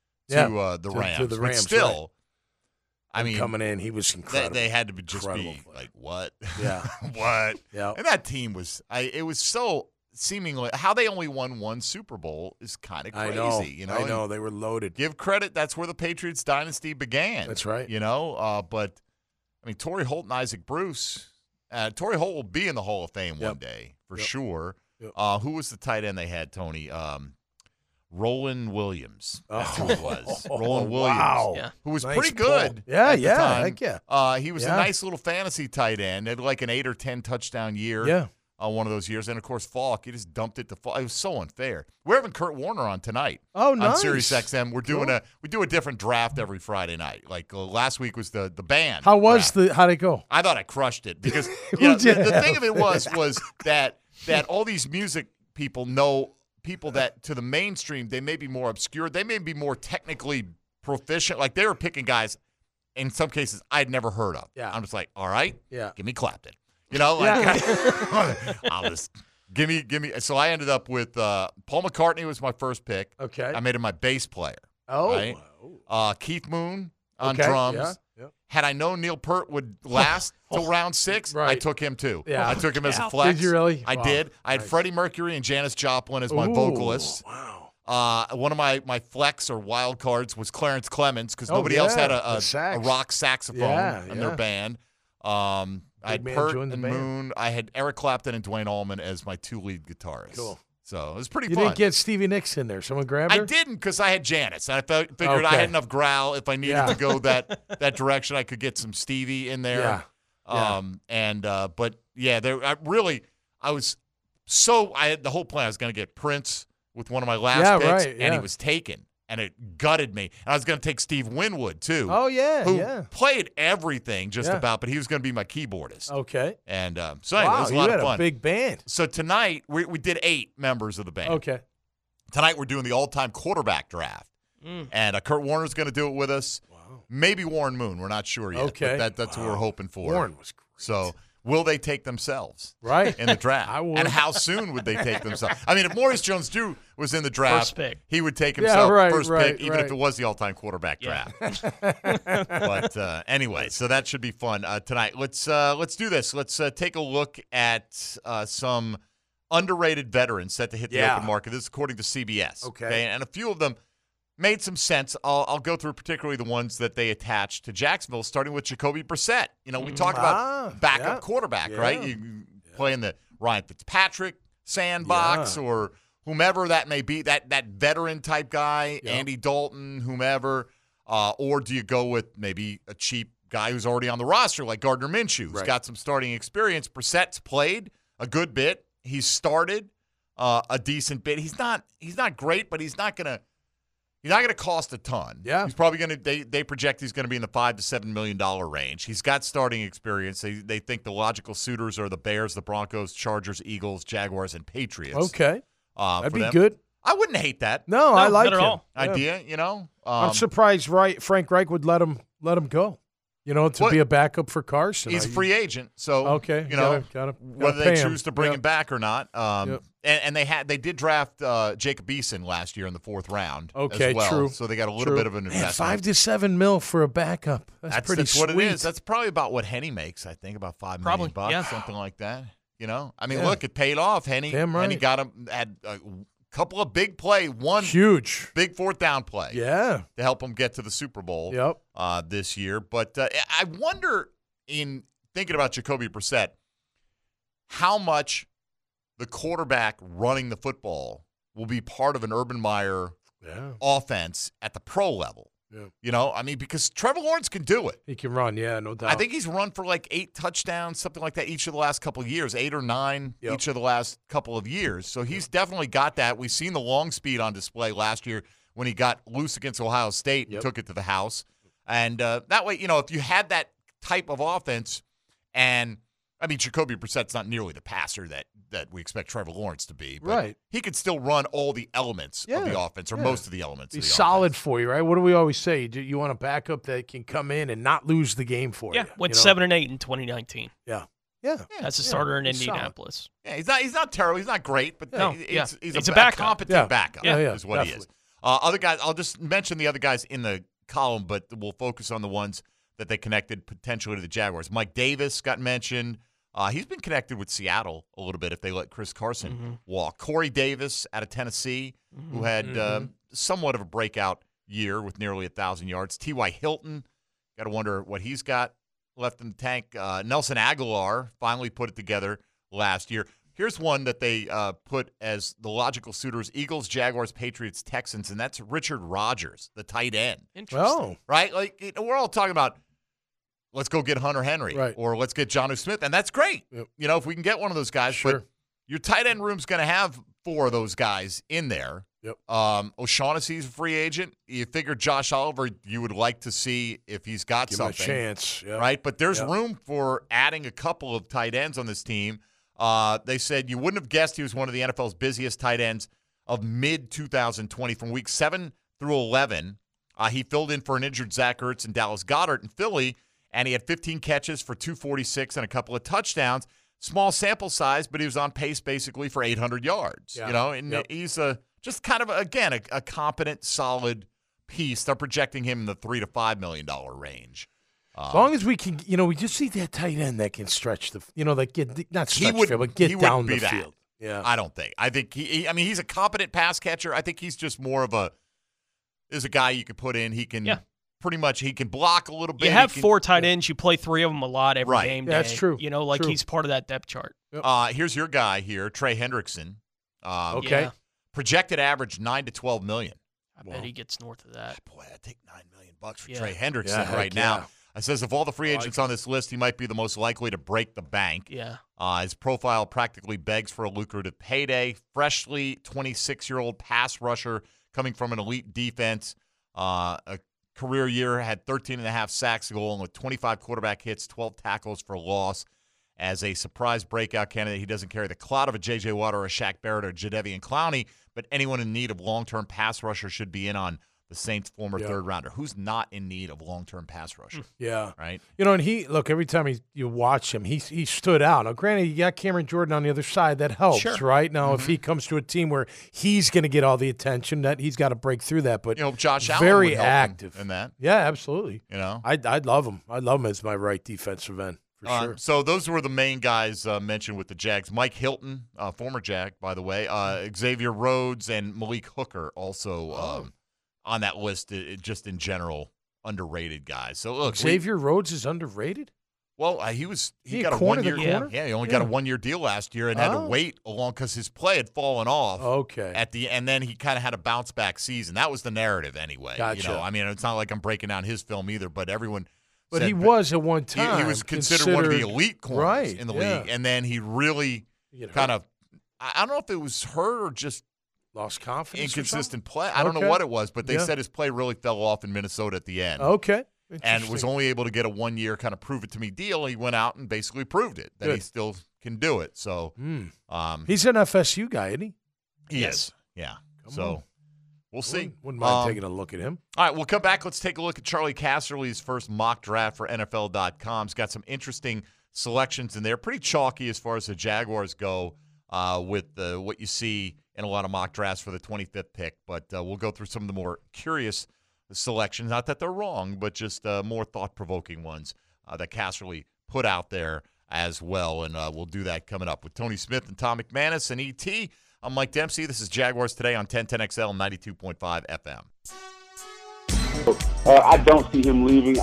to the Rams. To the Rams. But still, I mean, coming in, he was incredible. They had to just be like, what? Yeah. What? Yeah. And that team was, it was so seemingly, how they only won 1 Super Bowl is kind of crazy. I know. They were loaded. Give credit. That's where the Patriots dynasty began. That's right. You know, but, I mean, Torrey Holt and Isaac Bruce, Torrey Holt will be in the Hall of Fame one day, for sure. Yep. Who was the tight end they had, Tony? Roland Williams. That's who it was. Roland Williams. Wow. Who was Nice pretty good. Yeah, at the time. heck yeah. He was a nice little fantasy tight end. Had like an 8 or 10 touchdown year. Yeah. One of those years. And, of course, Falk, he just dumped it to Falk. It was so unfair. We're having Kurt Warner on tonight. Oh, On nice. Sirius XM. We do a different draft every Friday night. Like last week was the band. How'd it go? I thought I crushed it because the thing of it was that all these music people know people that to the mainstream, they may be more obscure. They may be more technically proficient. Like they were picking guys in some cases I'd never heard of. Yeah. I'm just like, all right, give me Clapton. You know, like I'll just give me. So I ended up with Paul McCartney was my first pick. Okay. I made him my bass player. Oh. Right? Keith Moon on drums. Yeah. Had I known Neil Peart would last till round 6, I took him too. Yeah. I took him as a flex. Did you really? I did. I had Freddie Mercury and Janis Joplin as my vocalists. Wow. One of my flex or wild cards was Clarence Clemens because nobody else had a rock saxophone in their band. I had Peart and Moon. I had Eric Clapton and Dwayne Allman as my 2 lead guitarists. Cool. So it was pretty fun. You didn't get Stevie Nicks in there. Someone grabbed her? I didn't because I had Janis. I figured I had enough growl. If I needed to go that direction, I could get some Stevie in there. Yeah. But yeah, I had the whole plan. I was going to get Prince with one of my last picks, and he was taken. And it gutted me. And I was going to take Steve Winwood, too. Oh, yeah, who played everything just about, but he was going to be my keyboardist. Okay. And so anyway, it was a lot of fun. You had a big band. So tonight, we did 8 members of the band. Okay. Tonight, we're doing the all-time quarterback draft. And Kurt Warner's going to do it with us. Wow. Maybe Warren Moon. We're not sure yet. Okay. But that's what we're hoping for. Warren was great. So will they take themselves in the draft? I would. And how soon would they take themselves? I mean, if Maurice Jones-Drew was in the draft, first pick, he would take himself first pick, even if it was the all-time quarterback draft. But anyway, so that should be fun tonight. Let's do this. Let's take a look at some underrated veterans set to hit the open market. This is according to CBS. Okay, and a few of them made some sense. I'll go through particularly the ones that they attached to Jacksonville, starting with Jacoby Brissett. You know, we talk about backup quarterback, right? You play in the Ryan Fitzpatrick sandbox or whomever that may be, that veteran-type guy, Andy Dalton, whomever, or do you go with maybe a cheap guy who's already on the roster like Gardner Minshew, who's got some starting experience? Brissett's played a good bit. He's started a decent bit. He's not great, but he's not going to cost a ton. Yeah. He's probably going to they project he's going to be in the $5 to $7 million range. He's got starting experience. They think the logical suitors are the Bears, the Broncos, Chargers, Eagles, Jaguars, and Patriots. Okay. That'd be them. good. I wouldn't hate that. No, I like it. Idea, you know. I'm surprised Frank Reich would let him go. You know, to be a backup for Carson. He's a free agent, so you know whether they choose to bring him back or not. And they did draft Jacob Eason last year in the 4th round. Okay, as well, true. So they got a little bit of an investment. $5 to $7 million for a backup. That's pretty that's sweet. what it is. That's probably about what Henny makes. I think about $5 million bucks, something like that. You know, I mean, look, it paid off. Henny got him had a couple of big play, one huge big 4th down play, to help him get to the Super Bowl this year. But I wonder, in thinking about Jacoby Brissett, how much the quarterback running the football will be part of an Urban Meyer offense at the pro level. Yeah. You know, I mean, because Trevor Lawrence can do it. He can run, no doubt. I think he's run for like 8 touchdowns, something like that, each of the last couple of years, 8 or 9 each of the last couple of years. So he's definitely got that. We've seen the long speed on display last year when he got loose against Ohio State and took it to the house. And that way, you know, if you had that type of offense, and I mean, Jacoby Brissett's not nearly the passer that we expect Trevor Lawrence to be. But he could still run all the elements of the offense, or most of the elements. He's solid for you, right? What do we always say? You want a backup that can come in and not lose the game for you. Yeah, went 7-8 in 2019. Yeah. That's a starter in Indianapolis. Solid. Yeah, he's not terrible. He's not great, but he's a backup. Competent backup is what definitely. he is. Other guys, I'll just mention the other guys in the column, but we'll focus on the ones that they connected potentially to the Jaguars. Mike Davis got mentioned. He's been connected with Seattle a little bit if they let Chris Carson walk. Corey Davis out of Tennessee, who had somewhat of a breakout year with nearly 1,000 yards. T.Y. Hilton, got to wonder what he's got left in the tank. Nelson Aguilar finally put it together last year. Here's one that they put as the logical suitors: Eagles, Jaguars, Patriots, Texans, and that's Richard Rodgers, the tight end. Interesting. Right? Like, we're all talking about, let's go get Hunter Henry or let's get Jonnu Smith, and that's great. Yep. You know, if we can get one of those guys. Sure. But your tight end room's going to have 4 of those guys in there. Yep. O'Shaughnessy's a free agent. You figure Josh Oliver, you would like to see if he's got Give something. him a chance. Yeah. Right? But there's room for adding a couple of tight ends on this team. They said you wouldn't have guessed he was one of the NFL's busiest tight ends of mid-2020. From week 7 through 11, he filled in for an injured Zach Ertz and Dallas Goedert in Philly, and he had 15 catches for 246 and a couple of touchdowns. Small sample size, but he was on pace basically for 800 yards. Yeah. You know, and he's just kind of, again, a competent, solid piece. They're projecting him in the $3 to $5 million range. As long as we can, we just see that tight end that can stretch not stretch the field, but get down the field. Yeah, I don't think. I think he's a competent pass catcher. I think he's just more of is a guy you could put in. He can pretty much he can block a little bit. You have 4 tight ends. You play 3 of them a lot every game day. That's true. True. He's part of that depth chart. Yep. Here's your guy here, Trey Hendrickson. Okay. Yeah. Projected average $9 to $12 million. I bet he gets north of that. Boy, I'd take $9 million for Trey Hendrickson now. It says of all the free agents on this list, he might be the most likely to break the bank. Yeah. His profile practically begs for a lucrative payday. Freshly 26-year-old pass rusher coming from an elite defense. A career year, had 13.5 sacks a goal, and with 25 quarterback hits, 12 tackles for loss. As a surprise breakout candidate, he doesn't carry the clout of a J.J. Watt or a Shaq Barrett or Jadeveon Clowney, but anyone in need of long-term pass rusher should be in on the Saints' former third-rounder. Who's not in need of long-term pass rusher? Yeah. Right? And every time you watch him, he stood out. Now, granted, you got Cameron Jordan on the other side. That helps, right? Now, if he comes to a team where he's going to get all the attention, that he's got to break through that. But Josh Allen very would help active in that. Yeah, absolutely. I'd love him. I'd love him as my right defensive end. Sure. So those were the main guys mentioned with the Jags. Mike Hilton, former Jag, by the way. Xavier Rhodes and Malik Hooker also on that list, just in general, underrated guys. So look, Xavier Rhodes is underrated? Well, he got a 1-year deal. Yeah, he only got a 1-year deal last year and had to wait along because his play had fallen off. Okay. And then he kind of had a bounce back season. That was the narrative anyway. Gotcha. It's not like I'm breaking down his film either, but everyone. But he was at one time. He was considered one of the elite corners in the league. And then he really kind of, I don't know if it was hurt or just lost confidence. Inconsistent play. I don't know what it was, but they said his play really fell off in Minnesota at the end. Okay. And was only able to get a 1-year kind of prove it to me deal. He went out and basically proved it that he still can do it. So he's an FSU guy, isn't he? He is. Yeah. So we'll see. Wouldn't mind taking a look at him. All right, we'll come back. Let's take a look at Charlie Casserly's first mock draft for NFL.com. He's got some interesting selections in there. Pretty chalky as far as the Jaguars go with what you see in a lot of mock drafts for the 25th pick. But we'll go through some of the more curious selections. Not that they're wrong, but just more thought-provoking ones that Casserly put out there as well. And we'll do that coming up with Tony Smith and Tom McManus and E.T. I'm Mike Dempsey. This is Jaguars Today on 1010XL 92.5 FM. I don't see him leaving.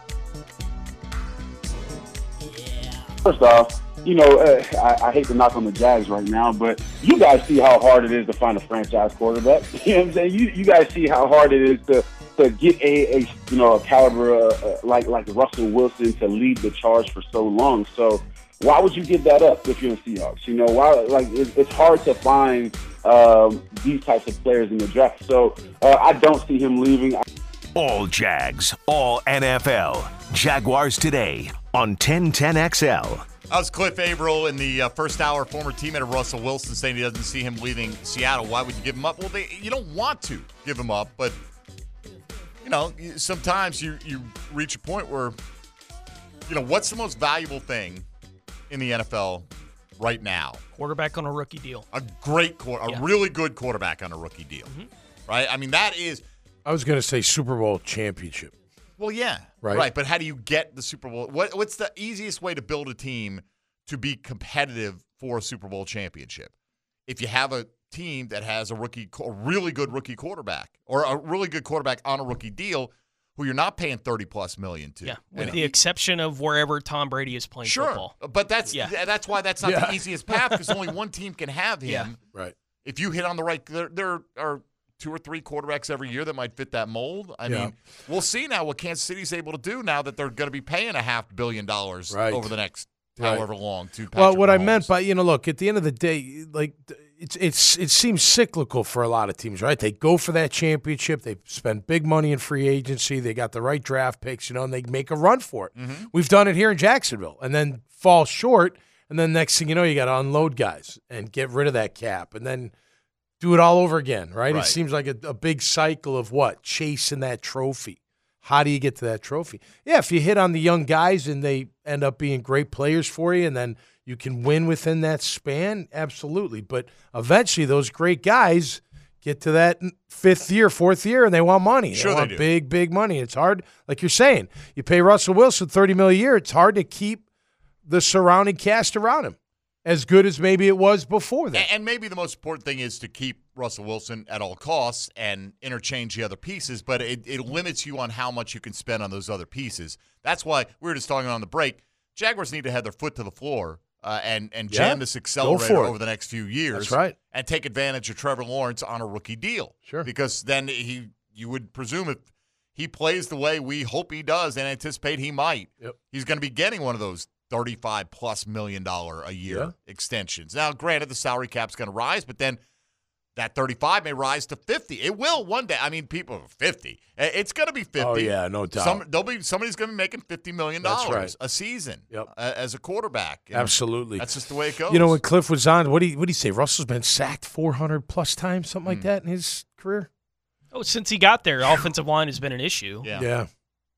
First off, I hate to knock on the Jags right now, but you guys see how hard it is to find a franchise quarterback. You know what I'm saying? You guys see how hard it is to get a caliber like Russell Wilson to lead the charge for so long. So why would you give that up if you're the Seahawks? It's hard to find these types of players in the draft. So I don't see him leaving. All Jags, all NFL. Jaguars Today on 1010XL. That was Cliff Averill in the first hour, former teammate of Russell Wilson, saying he doesn't see him leaving Seattle. Why would you give him up? Well, you don't want to give him up, but sometimes you reach a point where, what's the most valuable thing in the NFL right now? Quarterback on a rookie deal. A really good quarterback on a rookie deal, right? I mean, that is. I was going to say Super Bowl championship. Well, yeah, right. But how do you get the Super Bowl? What's the easiest way to build a team to be competitive for a Super Bowl championship? If you have a team that has a really good rookie quarterback, or a really good quarterback on a rookie deal, who you're not paying $30+ million to. Yeah, with the exception of wherever Tom Brady is playing football. But that's why that's not the easiest path, because only one team can have him. Yeah. Right. If you hit on the right, there are 2 or 3 quarterbacks every year that might fit that mold. I mean, we'll see now what Kansas City's able to do now that they're going to be paying $500 million over the next however long to Patrick Well, what Mahomes. I meant by, look, at the end of the day, it seems cyclical for a lot of teams, right? They go for that championship. They spend big money in free agency. They got the right draft picks, and they make a run for it. Mm-hmm. We've done it here in Jacksonville, and then fall short, and then next thing you know, you got to unload guys and get rid of that cap, and then do it all over again, right? It seems like a big cycle of chasing that trophy. How do you get to that trophy? Yeah, if you hit on the young guys and they end up being great players for you, and then you can win within that span, absolutely. But eventually those great guys get to that 5th year, 4th year, and they want money. Sure they want do. big, big money. It's hard. Like you're saying, you pay Russell Wilson $30 million a year. It's hard to keep the surrounding cast around him as good as maybe it was before that. And maybe the most important thing is to keep Russell Wilson at all costs and interchange the other pieces, but it limits you on how much you can spend on those other pieces. That's why we were just talking on the break. Jaguars need to have their foot to the floor and jam this accelerator over the next few years. That's right. And take advantage of Trevor Lawrence on a rookie deal. Sure. Because then you would presume if he plays the way we hope he does and anticipate he might, he's going to be getting one of those $35+ million a year extensions. Now, granted, the salary cap's going to rise, but then that 35 may rise to 50. It will one day. I mean, people 50. It's going to be 50. Oh yeah, no doubt. Somebody's going to be making $50 million a season as a quarterback. And absolutely. That's just the way it goes. You know, when Cliff was on, what did he say? Russell's been sacked 400+ times, something like that in his career. Oh, since he got there, offensive line has been an issue. Yeah.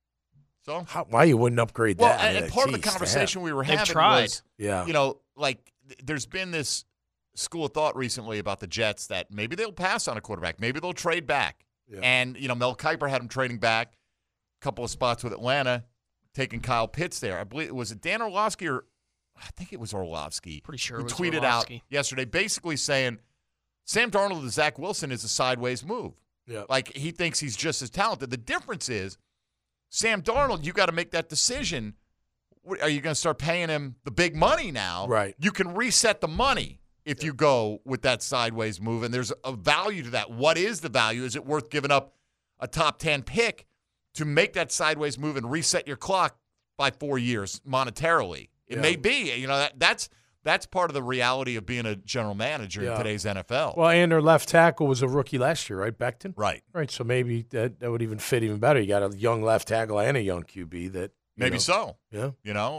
So why you wouldn't upgrade that? And part of the conversation we were having was, like there's been this school of thought recently about the Jets that maybe they'll pass on a quarterback, maybe they'll trade back. Yeah. And Mel Kiper had him trading back a couple of spots with Atlanta, taking Kyle Pitts there. I believe was it Dan Orlovsky or I think it was Orlovsky. Pretty sure who it was tweeted Orlovsky. out yesterday, basically saying Sam Darnold to Zach Wilson is a sideways move. Yeah, like he thinks he's just as talented. The difference is, Sam Darnold, you got to make that decision. Are you going to start paying him the big money now? Right. You can reset the money if you go with that sideways move, and there's a value to that. What is the value? Is it worth giving up a top 10 pick to make that sideways move and reset your clock by 4 years monetarily? It may be. That's part of the reality of being a general manager in today's NFL. Well, and their left tackle was a rookie last year, right, Becton? Right. Right, so maybe that would even fit even better. You got a young left tackle and a young QB that maybe so. Yeah.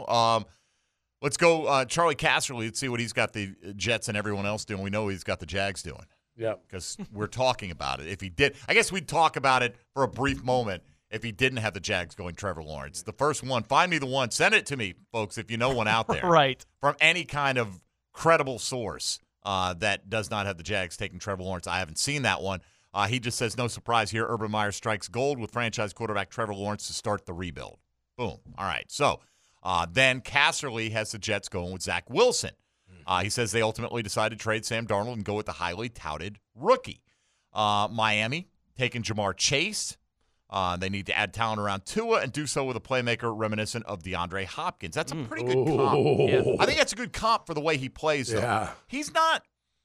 Let's go Charlie Casserly. Let's see what he's got the Jets and everyone else doing. We know he's got the Jags doing. Yeah. Because we're talking about it. If he did, I guess we'd talk about it for a brief moment if he didn't have the Jags going Trevor Lawrence. The first one, find me the one. Send it to me, folks, if you know one out there. Right. From any kind of credible source that does not have the Jags taking Trevor Lawrence. I haven't seen that one. He just says, no surprise here, Urban Meyer strikes gold with franchise quarterback Trevor Lawrence to start the rebuild. Boom. All right. So then Casserly has the Jets going with Zach Wilson. He says they ultimately decided to trade Sam Darnold and go with the highly touted rookie. Miami taking Jamar Chase. They need to add talent around Tua and do so with a playmaker reminiscent of DeAndre Hopkins. That's a pretty good comp. Yeah. I think that's a good comp for the way he plays, though. Yeah. He's not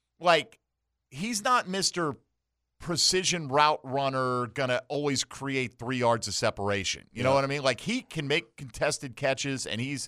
Mr. Precision route runner, going to always create 3 yards of separation. You know what I mean? Like, he can make contested catches, and he's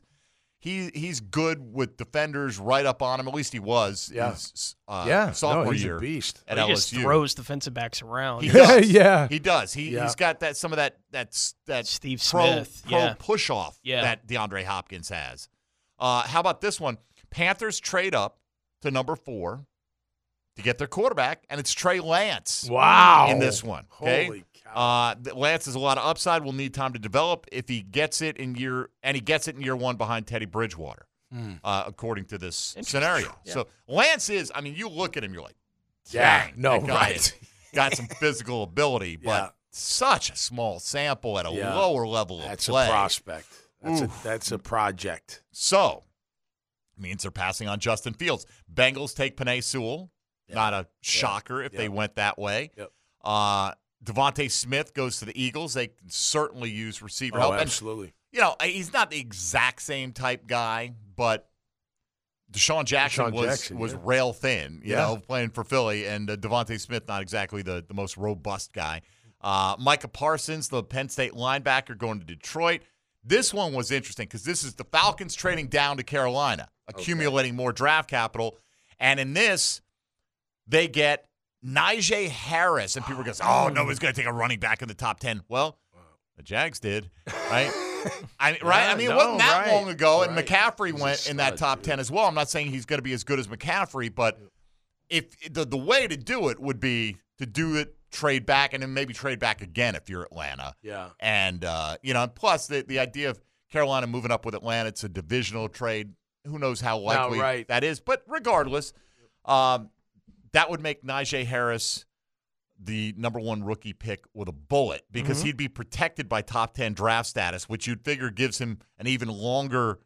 good with defenders right up on him. At least he was. His, sophomore he's year a beast. at he LSU. just throws defensive backs around. He does. Yeah. He does. He's got some of that Steve pro Smith push off that DeAndre Hopkins has. How about this one? Panthers trade up to number 4 to get their quarterback, and it's Trey Lance. Wow. In this one. Okay? Holy cow. Lance has a lot of upside. Will need time to develop. If he gets it in year 1 behind Teddy Bridgewater, according to this scenario. Yeah. So Lance is, I mean, you look at him, you're like, dang, that guy has got some physical ability, but such a small sample at a lower level of play. That's a prospect. That's a project. So, means they're passing on Justin Fields. Bengals take Penei Sewell. Not a shocker if they went that way. Yep. Devontae Smith goes to the Eagles. They can certainly use receiver help. Absolutely. And, he's not the exact same type guy, but Deshaun Jackson was rail thin, you know, playing for Philly, and Devontae Smith not exactly the most robust guy. Micah Parsons, the Penn State linebacker, going to Detroit. This one was interesting because this is the Falcons trading down to Carolina, accumulating more draft capital, and in this, they get Najee Harris, and people are going to say, oh, nobody's going to take a running back in the top 10. Well, the Jags did, right? It wasn't that long ago, and McCaffrey went in that top 10 as well. I'm not saying he's going to be as good as McCaffrey, but if the way to do it would be to do it, trade back, and then maybe trade back again if you're Atlanta. Yeah. And, plus the idea of Carolina moving up with Atlanta, it's a divisional trade. Who knows how likely that is. But regardless, that would make Najee Harris the number 1 rookie pick with a bullet because he'd be protected by top 10 draft status, which you'd figure gives him an even longer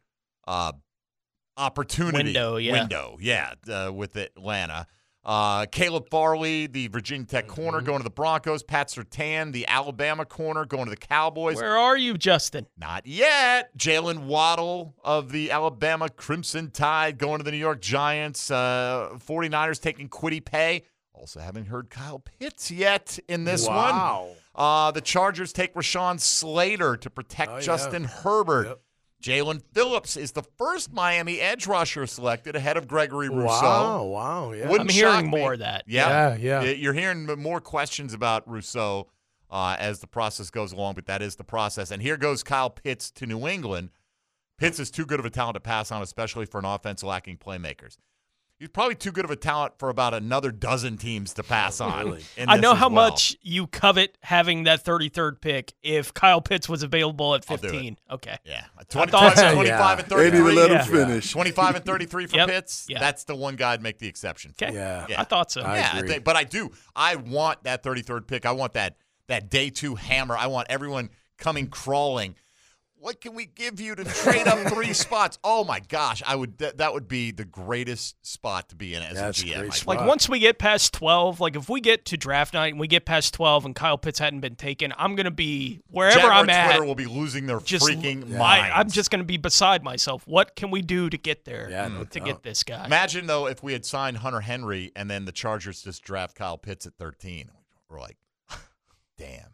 opportunity window, with Atlanta. Caleb Farley, the Virginia Tech corner, going to the Broncos. Pat Surtain, the Alabama corner, going to the Cowboys. Where are you, Justin? Not yet. Jalen Waddle of the Alabama Crimson Tide going to the New York Giants. 49ers taking Kwity Paye. Also haven't heard Kyle Pitts yet in this one. The Chargers take Rashawn Slater to protect Justin Herbert. Yep. Jalen Phillips is the first Miami edge rusher selected ahead of Gregory Rousseau. Wow, yeah. Wouldn't I'm hearing shock me. more of that. Yeah. Yeah. You're hearing more questions about Rousseau as the process goes along, but that is the process. And here goes Kyle Pitts to New England. Pitts is too good of a talent to pass on, especially for an offense lacking playmakers. He's probably too good of a talent for about another dozen teams to pass on. Really? I know how much you covet having that 33rd pick if Kyle Pitts was available at 15. Okay. Yeah. 25 and 33. Maybe to let him finish. 25 and 33 for Pitts. Yeah. That's the one guy I'd make the exception for. Okay. Yeah. I thought so. I agree. But I do. I want that 33rd pick. I want that day 2 hammer. I want everyone coming crawling. What can we give you to trade up 3 spots? Oh my gosh, I would. That would be the greatest spot to be in as That's a a GM. great I spot. Like once we get past 12, like if we get to draft night and we get past 12 and Kyle Pitts hadn't been taken, I'm going to be wherever Jaguar I'm at. Twitter will be losing their freaking minds. I'm just going to be beside myself. What can we do to get there to doubt. get this guy? Imagine though if we had signed Hunter Henry and then the Chargers just draft Kyle Pitts at 13. We're like, damn.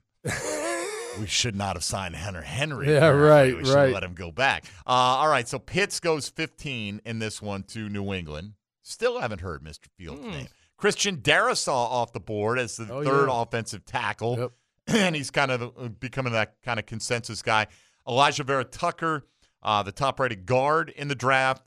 We should not have signed Hunter Henry. Yeah, right, We should right. let him go back. All right, so Pitts goes 15 in this one to New England. Still haven't heard Mr. Fields' name. Christian Darrisaw off the board as the third offensive tackle. Yep. And he's kind of becoming that kind of consensus guy. Elijah Vera Tucker, the top-rated guard in the draft.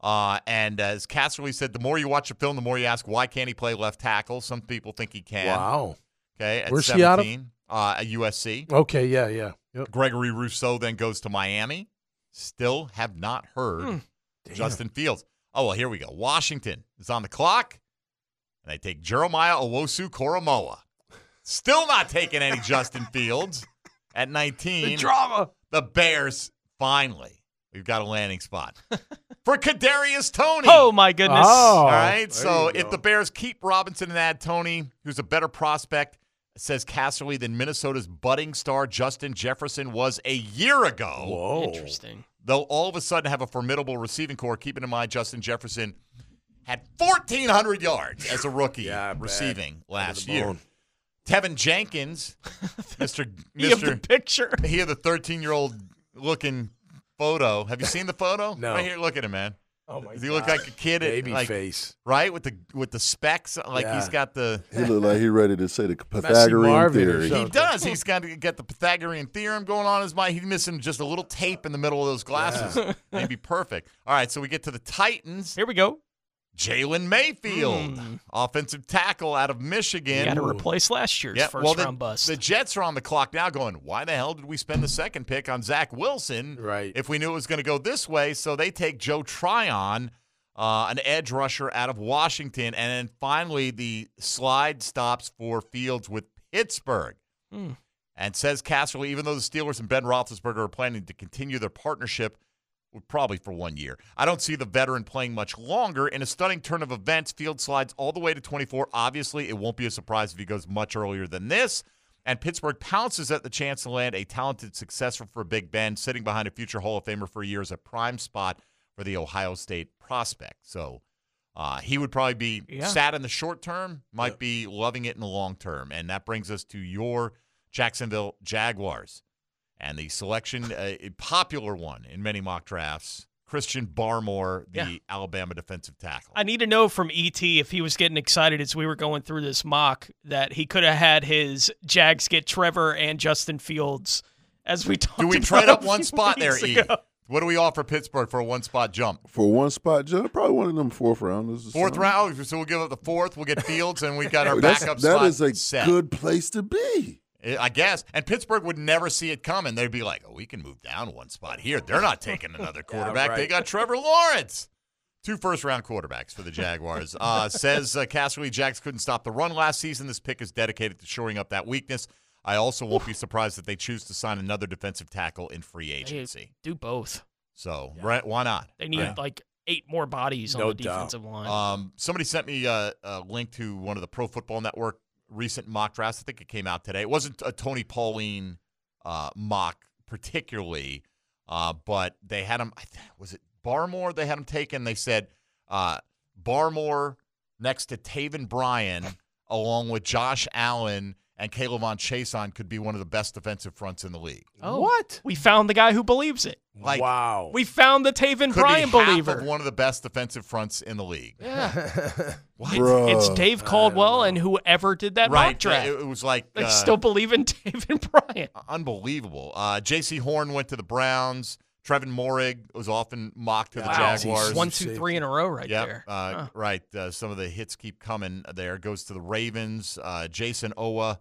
And as Casserly said, the more you watch the film, the more you ask, why can't he play left tackle? Some people think he can. Wow. Okay, at Where's 17, he out of? At USC. Okay, yeah. Yep. Gregory Rousseau then goes to Miami. Still have not heard Justin Fields. Oh, well, here we go. Washington is on the clock, and they take Jeremiah Owusu-Koramoah. Still not taking any Justin Fields at 19. The drama. The Bears, finally, we've got a landing spot for Kadarius Toney. Oh, my goodness. All right, there so you if go. the Bears keep Robinson and add Toney, who's a better prospect, says Casserly, than Minnesota's budding star Justin Jefferson was a year ago. Whoa. Interesting. They'll all of a sudden have a formidable receiving corps, keeping in mind Justin Jefferson had 1,400 yards as a rookie receiving last year. Tevin Jenkins, Mr. You have the picture. He had the 13-year-old looking photo. Have you seen the photo? No. Right here, look at him, man. Oh my Does he look like a kid? Baby like, face. right? With the specs, like he's got the. He looked like he ready to say the Pythagorean Marvin or theory. something. He does. He's got to get the Pythagorean theorem going on in his mind. He's missing just a little tape in the middle of those glasses. He'd be perfect. All right, so we get to the Titans. Here we go. Jalen Mayfield, offensive tackle out of Michigan. You got to replace last year's first-round bust. The Jets are on the clock now going, why the hell did we spend the second pick on Zach Wilson Right. if we knew it was going to go this way? So they take Joe Tryon, an edge rusher out of Washington. And then finally the slide stops for Fields with Pittsburgh. And says Casserly, even though the Steelers and Ben Roethlisberger are planning to continue their partnership, probably for 1 year, I don't see the veteran playing much longer. In a stunning turn of events, Fields slides all the way to 24. Obviously, it won't be a surprise if he goes much earlier than this. And Pittsburgh pounces at the chance to land a talented successor for Big Ben, sitting behind a future Hall of Famer for years, a prime spot for the Ohio State prospect. So he would probably be sad in the short term, might be loving it in the long term. And that brings us to your Jacksonville Jaguars. And the selection, a popular one in many mock drafts, Christian Barmore, the Alabama defensive tackle. I need to know from ET if he was getting excited as we were going through this mock that he could have had his Jags get Trevor and Justin Fields as we talked about. Do we trade up one a few spot there, weeks E? ago. What do we offer Pittsburgh for a one-spot jump? For one spot, John, probably one of them fourth rounders. Fourth round? So we'll give up the fourth. We'll get Fields, and we got our backup That spot is a set. good place to be. I guess. And Pittsburgh would never see it coming. They'd be like, oh, we can move down one spot here. They're not taking another quarterback. right. They got Trevor Lawrence. 2 first-round quarterbacks for the Jaguars. Says Casserly, Jags couldn't stop the run last season. This pick is dedicated to shoring up that weakness. I also won't be surprised if they choose to sign another defensive tackle in free agency. They do both. So, right, why not? They need like 8 more bodies on the defensive line. Somebody sent me a link to one of the Pro Football Network recent mock drafts. I think it came out today. It wasn't a Tony Pauline mock particularly, but they had him. Was it Barmore? They had him taken. They said Barmore next to Taven Bryan, along with Josh Allen and Kayvon Chaisson, could be one of the best defensive fronts in the league. Oh, what? We found the guy who believes it. Wow. We found the Taven Bryan believer. Half of one of the best defensive fronts in the league. Yeah. It's Dave Caldwell and whoever did that mock draft. It was like they still believe in Taven Bryan. Unbelievable. J.C. Horn went to the Browns. Trevin Moehrig was often mocked to the Jaguars. 1, 2, 3 in a row there. Right. Some of the hits keep coming there. Goes to the Ravens. Jason Owe,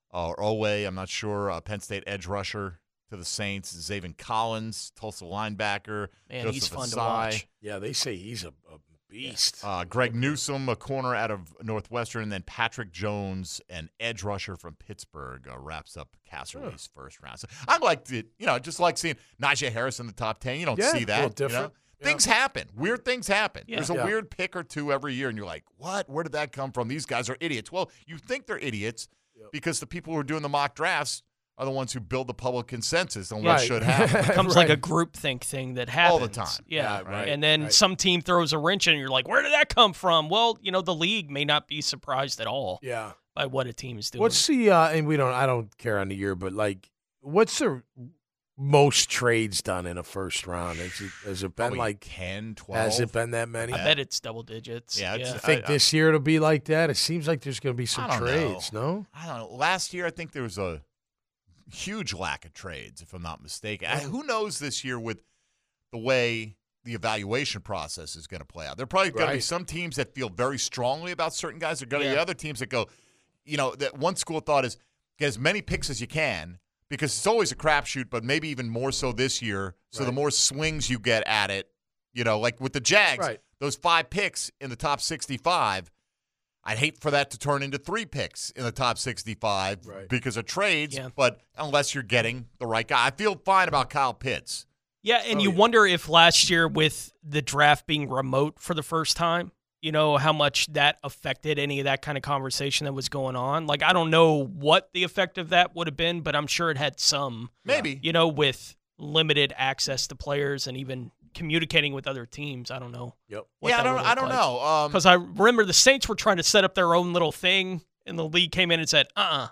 I'm not sure. Penn State edge rusher to the Saints. Zaven Collins, Tulsa linebacker. Man, Joseph he's fun Asai. to watch. Yeah, they say he's a beast. Greg Newsome, a corner out of Northwestern, and then Patrick Jones, an edge rusher from Pittsburgh, wraps up Casserly's first round. So I liked it, just like seeing Najee Harris in the top 10. You don't see that. A little different. Things happen. Weird things happen. Yeah. There's a weird pick or two every year, and you're like, what? Where did that come from? These guys are idiots. Well, you think they're idiots because the people who are doing the mock drafts are the ones who build the public consensus on what should happen. It becomes like a groupthink thing that happens. All the time. Yeah. Right. And then some team throws a wrench in and you're like, where did that come from? Well, the league may not be surprised at all by what a team is doing. What's the and I don't care on the year, but like what's the most trades done in a first round? Has it been like 10, 12? Has it been that many? I bet it's double digits. Yeah. I think this year it'll be like that. It seems like there's going to be some trades, no? I don't know. Last year I think there was a huge lack of trades, if I'm not mistaken. Who knows this year with the way the evaluation process is going to play out? There are probably going to be some teams that feel very strongly about certain guys. There are going to be other teams that go, that one school of thought is get as many picks as you can because it's always a crapshoot, but maybe even more so this year. So the more swings you get at it, like with the Jags, those 5 picks in the top 65, I'd hate for that to turn into 3 picks in the top 65 because of trades, but unless you're getting the right guy. I feel fine about Kyle Pitts. Yeah, and you wonder if last year with the draft being remote for the first time, how much that affected any of that kind of conversation that was going on. Like, I don't know what the effect of that would have been, but I'm sure it had some. Maybe. With limited access to players and even communicating with other teams. I don't know. I don't know. Because I remember the Saints were trying to set up their own little thing, and the league came in and said,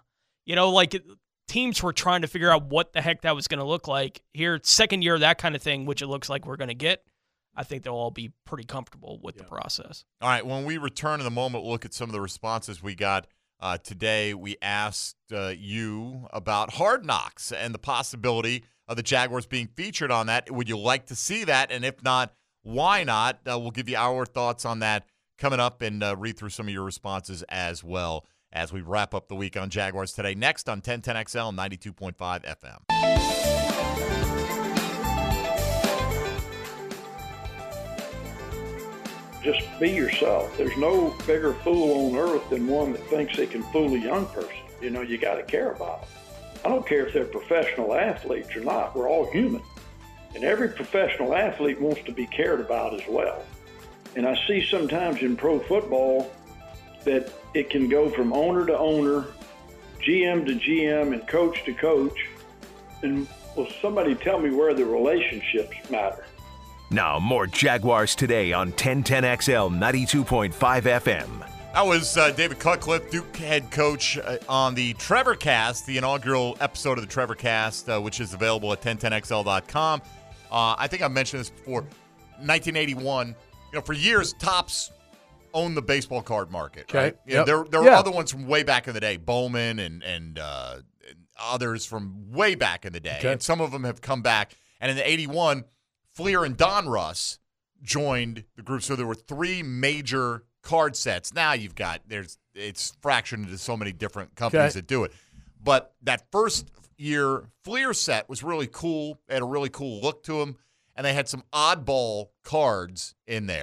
teams were trying to figure out what the heck that was going to look like. Here, second year, that kind of thing, which it looks like we're going to get, I think they'll all be pretty comfortable with the process. All right, when we return in a moment, we'll look at some of the responses we got today. We asked you about Hard Knocks and the possibility of the Jaguars being featured on that. Would you like to see that? And if not, why not? We'll give you our thoughts on that coming up and read through some of your responses as well as we wrap up the week on Jaguars Today. Next on 1010XL 92.5 FM. Just be yourself. There's no bigger fool on earth than one that thinks they can fool a young person. You got to care about them. I don't care if they're professional athletes or not. We're all human. And every professional athlete wants to be cared about as well. And I see sometimes in pro football that it can go from owner to owner, GM to GM, and coach to coach. And will somebody tell me where the relationships matter? Now, more Jaguars Today on 1010XL 92.5 FM. That was David Cutcliffe, Duke head coach, on the Trevor Cast, the inaugural episode of the Trevor Cast, which is available at 1010XL.com. I think I've mentioned this before. 1981, for years, Topps owned the baseball card market. Okay. Right? There were other ones from way back in the day, Bowman and others from way back in the day. Okay. And some of them have come back. And in the 81, Fleer and Donruss joined the group. So there were 3 major card sets. Now you've got it's fractioned into so many different companies that do it. But that first year Fleer set was really cool. It had a really cool look to them, and they had some oddball cards in there.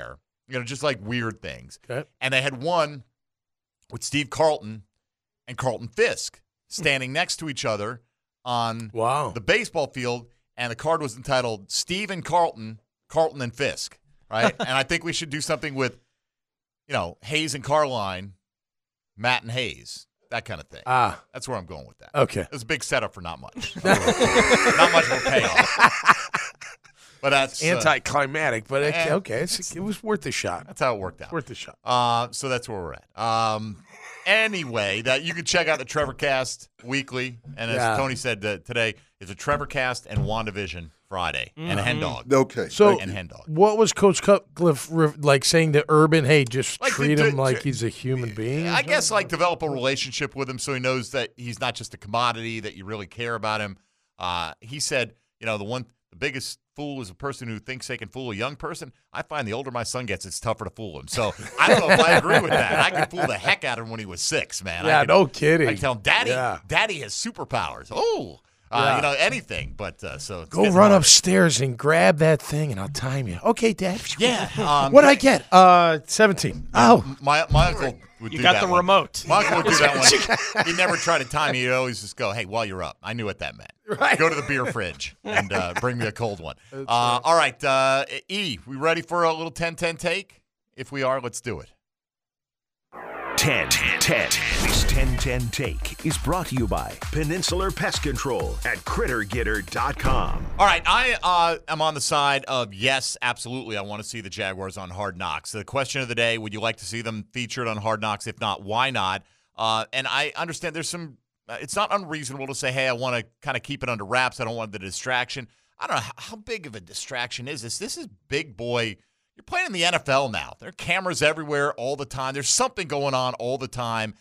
just like weird things. Okay. And they had one with Steve Carlton and Carlton Fisk standing next to each other on the baseball field, and the card was entitled Steve and Carlton, Carlton and Fisk, right? And I think we should do something with, Hayes and Carline, Matt and Hayes, that kind of thing. That's where I'm going with that. Okay. It was a big setup for not much. Not much of a payoff. But that's anticlimactic, but it was worth a shot. That's how it worked out. Worth a shot. So that's where we're at. Anyway, that you can check out the TrevorCast weekly, and as Tony said today, is a TrevorCast and WandaVision Friday and a Hen Dog. Okay. So and Hen Dog. What was Coach Cutcliffe like saying to Urban? Hey, just Like treat him like he's a human being. I guess like develop a relationship with him so he knows that he's not just a commodity, that you really care about him. He said, the biggest fool is a person who thinks they can fool a young person. I find the older my son gets, it's tougher to fool him. So I don't know if I agree with that. I could fool the heck out of him when he was 6, man. Yeah, no kidding. I can tell him, Daddy has superpowers. Oh, anything. But so go run upstairs and grab that thing, and I'll time you. Okay, Dad. Yeah. What'd I get? 17. Oh, my uncle would You do got that the one. remote. My uncle would do that one. He'd never try to time you. He'd always just go, hey, while you're up. I knew what that meant. Right. Go to the beer fridge and bring me a cold one. All right, E, we ready for a little 10-10 take? If we are, let's do it. 10-10. This 10-10 take is brought to you by Peninsular Pest Control at CritterGetter.com. All right, I am on the side of yes, absolutely. I want to see the Jaguars on Hard Knocks. The question of the day, would you like to see them featured on Hard Knocks? If not, why not? And I understand there's some it's not unreasonable to say, hey, I want to kind of keep it under wraps. I don't want the distraction. I don't know how big of a distraction is this. This is big boy. You're playing in the NFL now. There are cameras everywhere all the time. There's something going on all the time.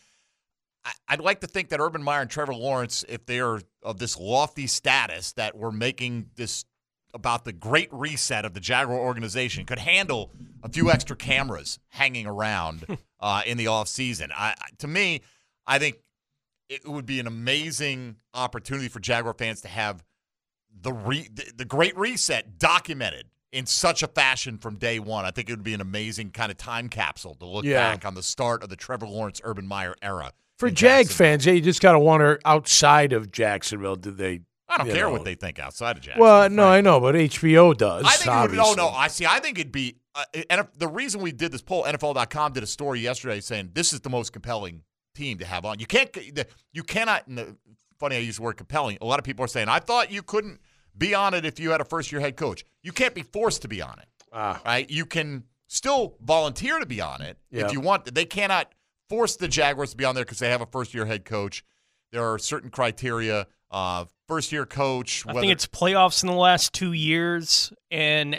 I'd like to think that Urban Meyer and Trevor Lawrence, if they are of this lofty status that we're making this about the great reset of the Jaguar organization, could handle a few extra cameras hanging around in the offseason. To me, I think it would be an amazing opportunity for Jaguar fans to have the great reset documented in such a fashion from day one. I think it would be an amazing kind of time capsule to look back on the start of the Trevor Lawrence, Urban Meyer era. For Jag fans, you just got to wonder outside of Jacksonville, do they? I don't care what they think outside of Jacksonville. Well, no, I know, but HBO does. I think it would, I think it'd be and the reason we did this poll, NFL.com did a story yesterday saying this is the most compelling team to have on. You cannot. Funny, I use the word compelling. A lot of people are saying, I thought you couldn't be on it if you had a first-year head coach. You can't be forced to be on it, right? You can still volunteer to be on it if you want. They cannot force the Jaguars to be on there because they have a first-year head coach. There are certain criteria. First-year coach. I think it's playoffs in the last 2 years, and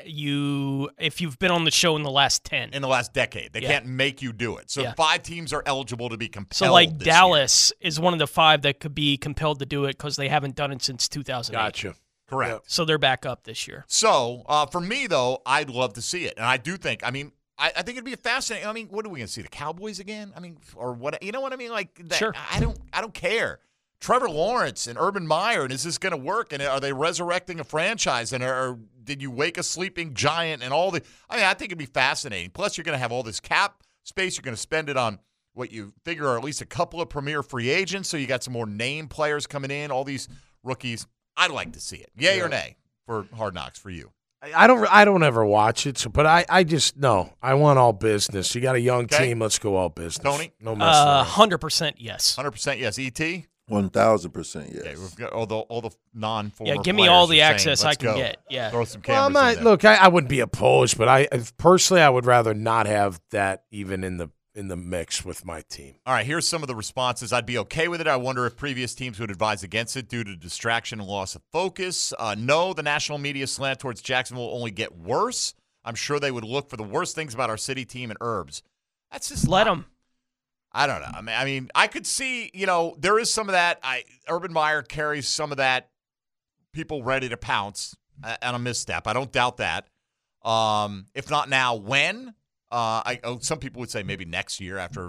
if you've been on the show in the last 10. In the last decade. They can't make you do it. So 5 teams are eligible to be compelled. So like this Dallas is one of the 5 that could be compelled to do it because they haven't done it since 2008. Gotcha. Correct. Yep. So they're back up this year. So for me, though, I'd love to see it. And I do think, I think it'd be fascinating. I mean, what are we going to see? The Cowboys again? I mean, or what? You know what I mean? Like, sure. I don't care. Trevor Lawrence and Urban Meyer, and is this going to work? And are they resurrecting a franchise? And or did you wake a sleeping giant? And all the, I think it'd be fascinating. Plus, you're going to have all this cap space. You're going to spend it on what you figure are at least a couple of premier free agents. So you got some more name players coming in. All these rookies. I'd like to see it. Yay or nay for Hard Knocks for you? I don't ever watch it, but I just no. I want all business. You got a young team. Let's go all business. Tony, no messing around. 100% yes. 100% yes. ET. 1,000% yes. Okay, we've got all the non-former. Yeah, give me all the access I can get. Yeah, throw some cameras in there. Look, I wouldn't be opposed, but personally I would rather not have that even in the mix with my team. All right, here's some of the responses. I'd be okay with it. I wonder if previous teams would advise against it due to distraction and loss of focus. No, the national media slant towards Jacksonville will only get worse. I'm sure they would look for the worst things about our city team and Herbs. That's just let them. I don't know. I mean, I could see, there is some of that. Urban Meyer carries some of that. People ready to pounce on a misstep. I don't doubt that. If not now, when? Some people would say maybe next year after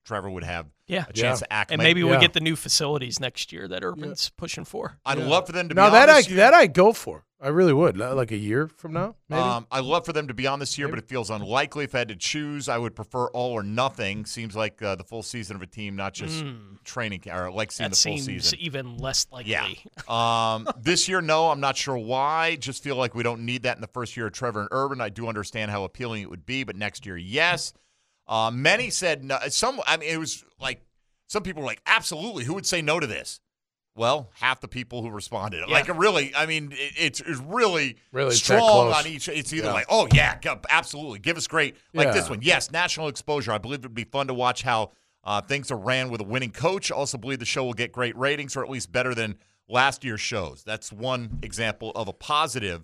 Trevor would have a chance to acclimate. And maybe we get the new facilities next year that Urban's pushing for. I'd love for them to be now on that this year. that I'd go for. I really would. Like a year from now, maybe. I'd love for them to be on this year, but it feels unlikely. If I had to choose, I would prefer all or nothing. Seems like the full season of a team, not just training, or like seeing the full season. That seems even less likely. Yeah. This year, no, I'm not sure why. Just feel like we don't need that in the first year of Trevor and Urban. I do understand how appealing it would be, but next year, yes. Many said no. It was like some people were like, absolutely. Who would say no to this? Well, half the people who responded. Yeah. Like, really, it's really strong on each. It's either like, oh, yeah, absolutely. Give us great. Like this one. Yes, national exposure. I believe it would be fun to watch how things are ran with a winning coach. Also believe the show will get great ratings, or at least better than last year's shows. That's one example of a positive.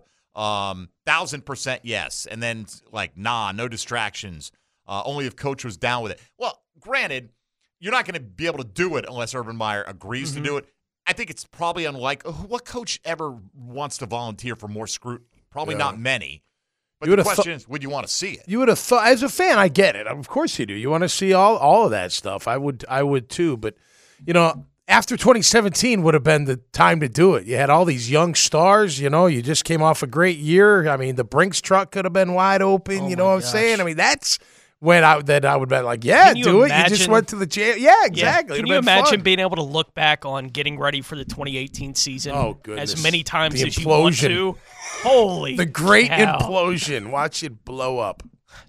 1,000% yes. And then, like, no distractions. Only if coach was down with it. Well, granted, you're not going to be able to do it unless Urban Meyer agrees to do it. I think it's probably unlikely. What coach ever wants to volunteer for more scrutiny? Probably not many. But the question is, would you want to see it? You would have thought, as a fan, I get it. Of course you do. You want to see all of that stuff. I would too. But, after 2017 would have been the time to do it. You had all these young stars. You just came off a great year. The Brinks truck could have been wide open. You know what I'm saying? That's when I would have been like, yeah, do it. You just went to the jam. Yeah, exactly. Can you imagine being able to look back on getting ready for the 2018 season as many times as you want to? Holy The great cow. implosion. Watch it blow up.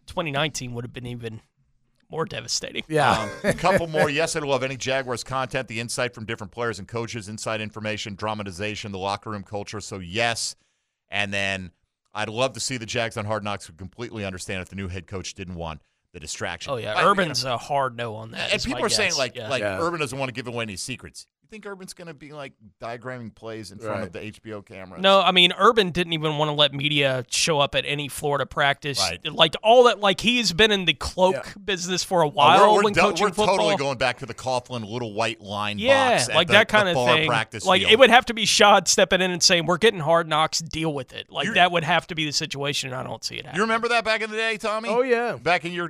2019 would have been even more devastating. Yeah. A couple more. Yes, I'd love any Jaguars content, the insight from different players and coaches, inside information, dramatization, the locker room culture. So, yes. And then I'd love to see the Jags on Hard Knocks who completely understand if the new head coach didn't want the distraction. Oh, yeah. Urban's a hard no on that. And people are saying, Urban doesn't want to give away any secrets. You think Urban's going to be, diagramming plays in front of the HBO cameras? No, Urban didn't even want to let media show up at any Florida practice. Right. All that, he's been in the cloak business for a while when coaching football. We're totally going back to the Coughlin little white line box at that kind of thing. Practice field. It would have to be Shad stepping in and saying, we're getting Hard Knocks, deal with it. That would have to be the situation, and I don't see it happening. You remember that back in the day, Tommy? Oh, yeah. Back in your,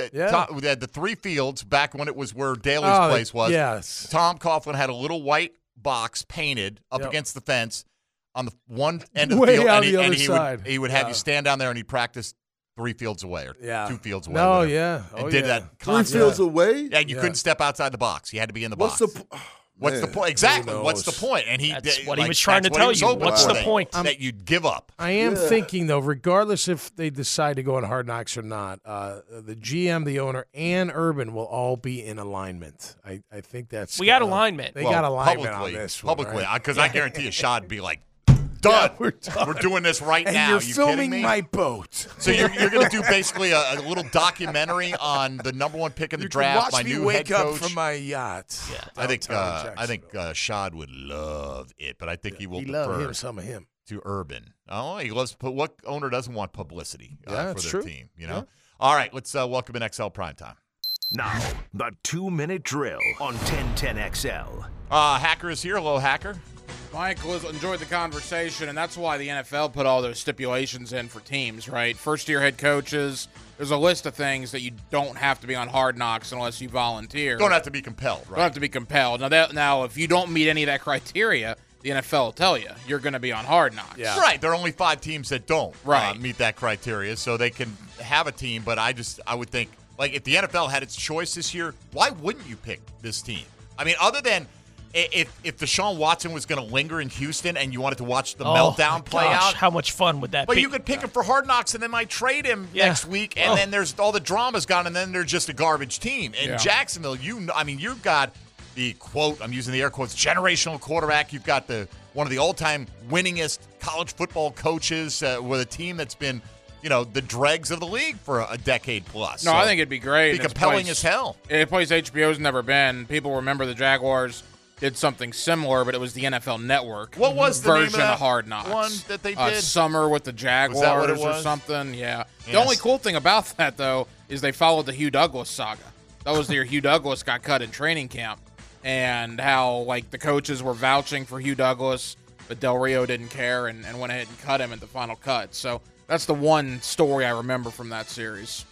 we had the three fields back when it was where Daly's place was. Yes. Tom Coughlin had a little white box painted up against the fence on the one end of the field, and he would have you stand down there and he'd practice 3 fields away or 2 fields away. No, yeah. And did that 3 fields away? Yeah, you couldn't step outside the box. You had to be in the box. What's the point? Exactly. What's the point? And that's what he was trying to tell you. What's the point? That you'd give up. I am thinking, though, regardless if they decide to go on Hard Knocks or not, the GM, the owner, and Urban will all be in alignment. I think that's... We got alignment. They got alignment on this one. Publicly, because I guarantee you, Shad would be like, done. Yeah, we're doing this right and now. You're you filming kidding me? my boat. So you're going to do basically a little documentary on the number 1 pick in the draft, my new head coach. Watch me wake up from my yacht. Yeah, I think Shad would love it, but I think he will prefer some of him to Urban. Oh, he loves. What owner doesn't want publicity for their team? Yeah. All right, let's welcome in XL Primetime. Now, the 2-minute drill on 1010XL. Hacker is here. Hello, Hacker. Michael has enjoyed the conversation, and that's why the NFL put all those stipulations in for teams, right? First-year head coaches, there's a list of things that you don't have to be on Hard Knocks unless you volunteer. Don't have to be compelled, right? Don't have to be compelled. Now, if you don't meet any of that criteria, the NFL will tell you you're going to be on Hard Knocks. Yeah. Right. There are only 5 teams that don't meet that criteria, so they can have a team. But I would think, if the NFL had its choice this year, why wouldn't you pick this team? Other than if Deshaun Watson was going to linger in Houston and you wanted to watch the meltdown play out. How much fun would that be? But you could pick him for Hard Knocks and they might trade him next week, and then there's all the drama's gone, and then they're just a garbage team. In Jacksonville, you've got the, quote, I'm using the air quotes, generational quarterback. You've got one of the all-time winningest college football coaches with a team that's been, the dregs of the league for a decade plus. No, I think it'd be great. It'd be compelling as hell. A place HBO's never been. People remember the Jaguars did something similar, but it was the NFL Network. What was the version name of of Hard Knocks? One that they did? Summer with the Jaguars or something. Yeah. Yes. The only cool thing about that, though, is they followed the Hugh Douglas saga. That was the year Hugh Douglas got cut in training camp, and how the coaches were vouching for Hugh Douglas, but Del Rio didn't care and went ahead and cut him at the final cut. So that's the one story I remember from that series.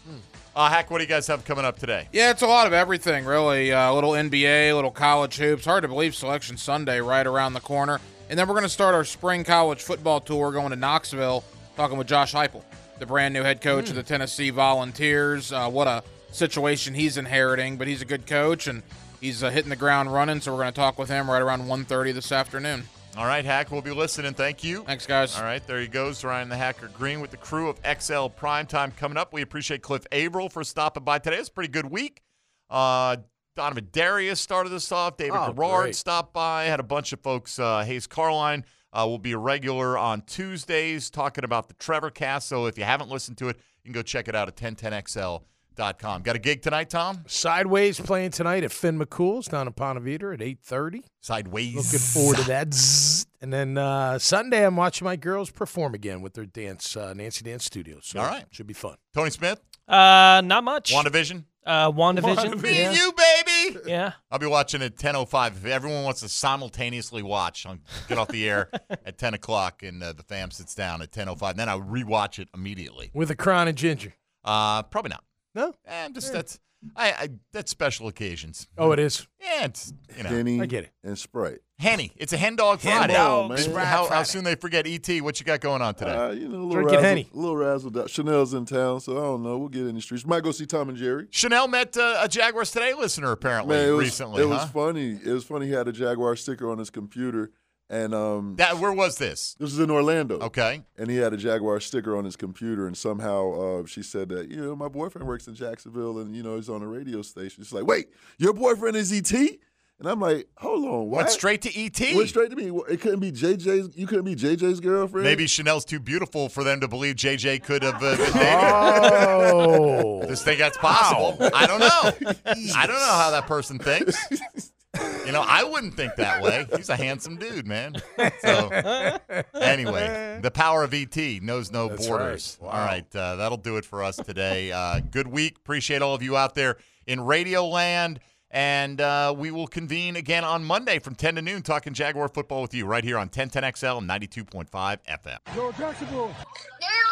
Hack, what do you guys have coming up today? Yeah, it's a lot of everything, really. A little NBA, a little college hoops. Hard to believe Selection Sunday right around the corner. And then we're going to start our spring college football tour going to Knoxville, talking with Josh Heupel, the brand new head coach of the Tennessee Volunteers. What a situation he's inheriting, but he's a good coach, and he's hitting the ground running, so we're going to talk with him right around 1:30 this afternoon. All right, Hack, we'll be listening. Thank you. Thanks, guys. All right, there he goes, Ryan the Hacker Green with the crew of XL Primetime coming up. We appreciate Cliff Averill for stopping by today. It's a pretty good week. Donovan Darius started us off. David Garrard stopped by. Had a bunch of folks. Hayes Carline will be a regular on Tuesdays talking about the Trevor Cast. So if you haven't listened to it, you can go check it out at 1010XL.com. Got a gig tonight, Tom? Sideways playing tonight at Finn McCool's down in Ponte Vedra at 8:30. Sideways. Looking forward to that. And then Sunday, I'm watching my girls perform again with their dance, Nancy Dance Studios. So all right. Should be fun. Tony Smith? Not much. WandaVision? WandaVision. Me and you, baby. Yeah. I'll be watching at 10:05. If everyone wants to simultaneously watch, I'll get off the air at 10 o'clock and the fam sits down at 10:05. Then I'll rewatch it immediately. With a Crown and Ginger? Probably not. No? That's special occasions. Oh, it is? Yeah, it's, Henny I get it. and Sprite. Henny. It's a Hen Dog Friday. Man. How soon they forget E.T.? What you got going on today? A Drinking Henny. little razzle. Chanel's in town, so I don't know. We'll get in the streets. Might go see Tom and Jerry. Chanel met a Jaguars Today listener apparently recently. It was funny. It was funny. He had a Jaguar sticker on his computer. And where was this? This was in Orlando. Okay. And he had a Jaguar sticker on his computer, and somehow she said that, my boyfriend works in Jacksonville, and, he's on a radio station. She's like, wait, your boyfriend is E.T.? And I'm like, hold on, what? Went straight to E.T.? Went straight to me. It couldn't be JJ's. You couldn't be JJ's girlfriend? Maybe Chanel's too beautiful for them to believe JJ could have been dating Oh. Just think that's possible. Wow. I don't know. I don't know how that person thinks. I wouldn't think that way. He's a handsome dude, man. So, anyway, the power of E.T. knows no borders. Right. Wow. All right, that'll do it for us today. Good week. Appreciate all of you out there in Radio Land. And we will convene again on Monday from 10 to noon talking Jaguar football with you right here on 1010XL and 92.5 FM. Go Jacksonville. Now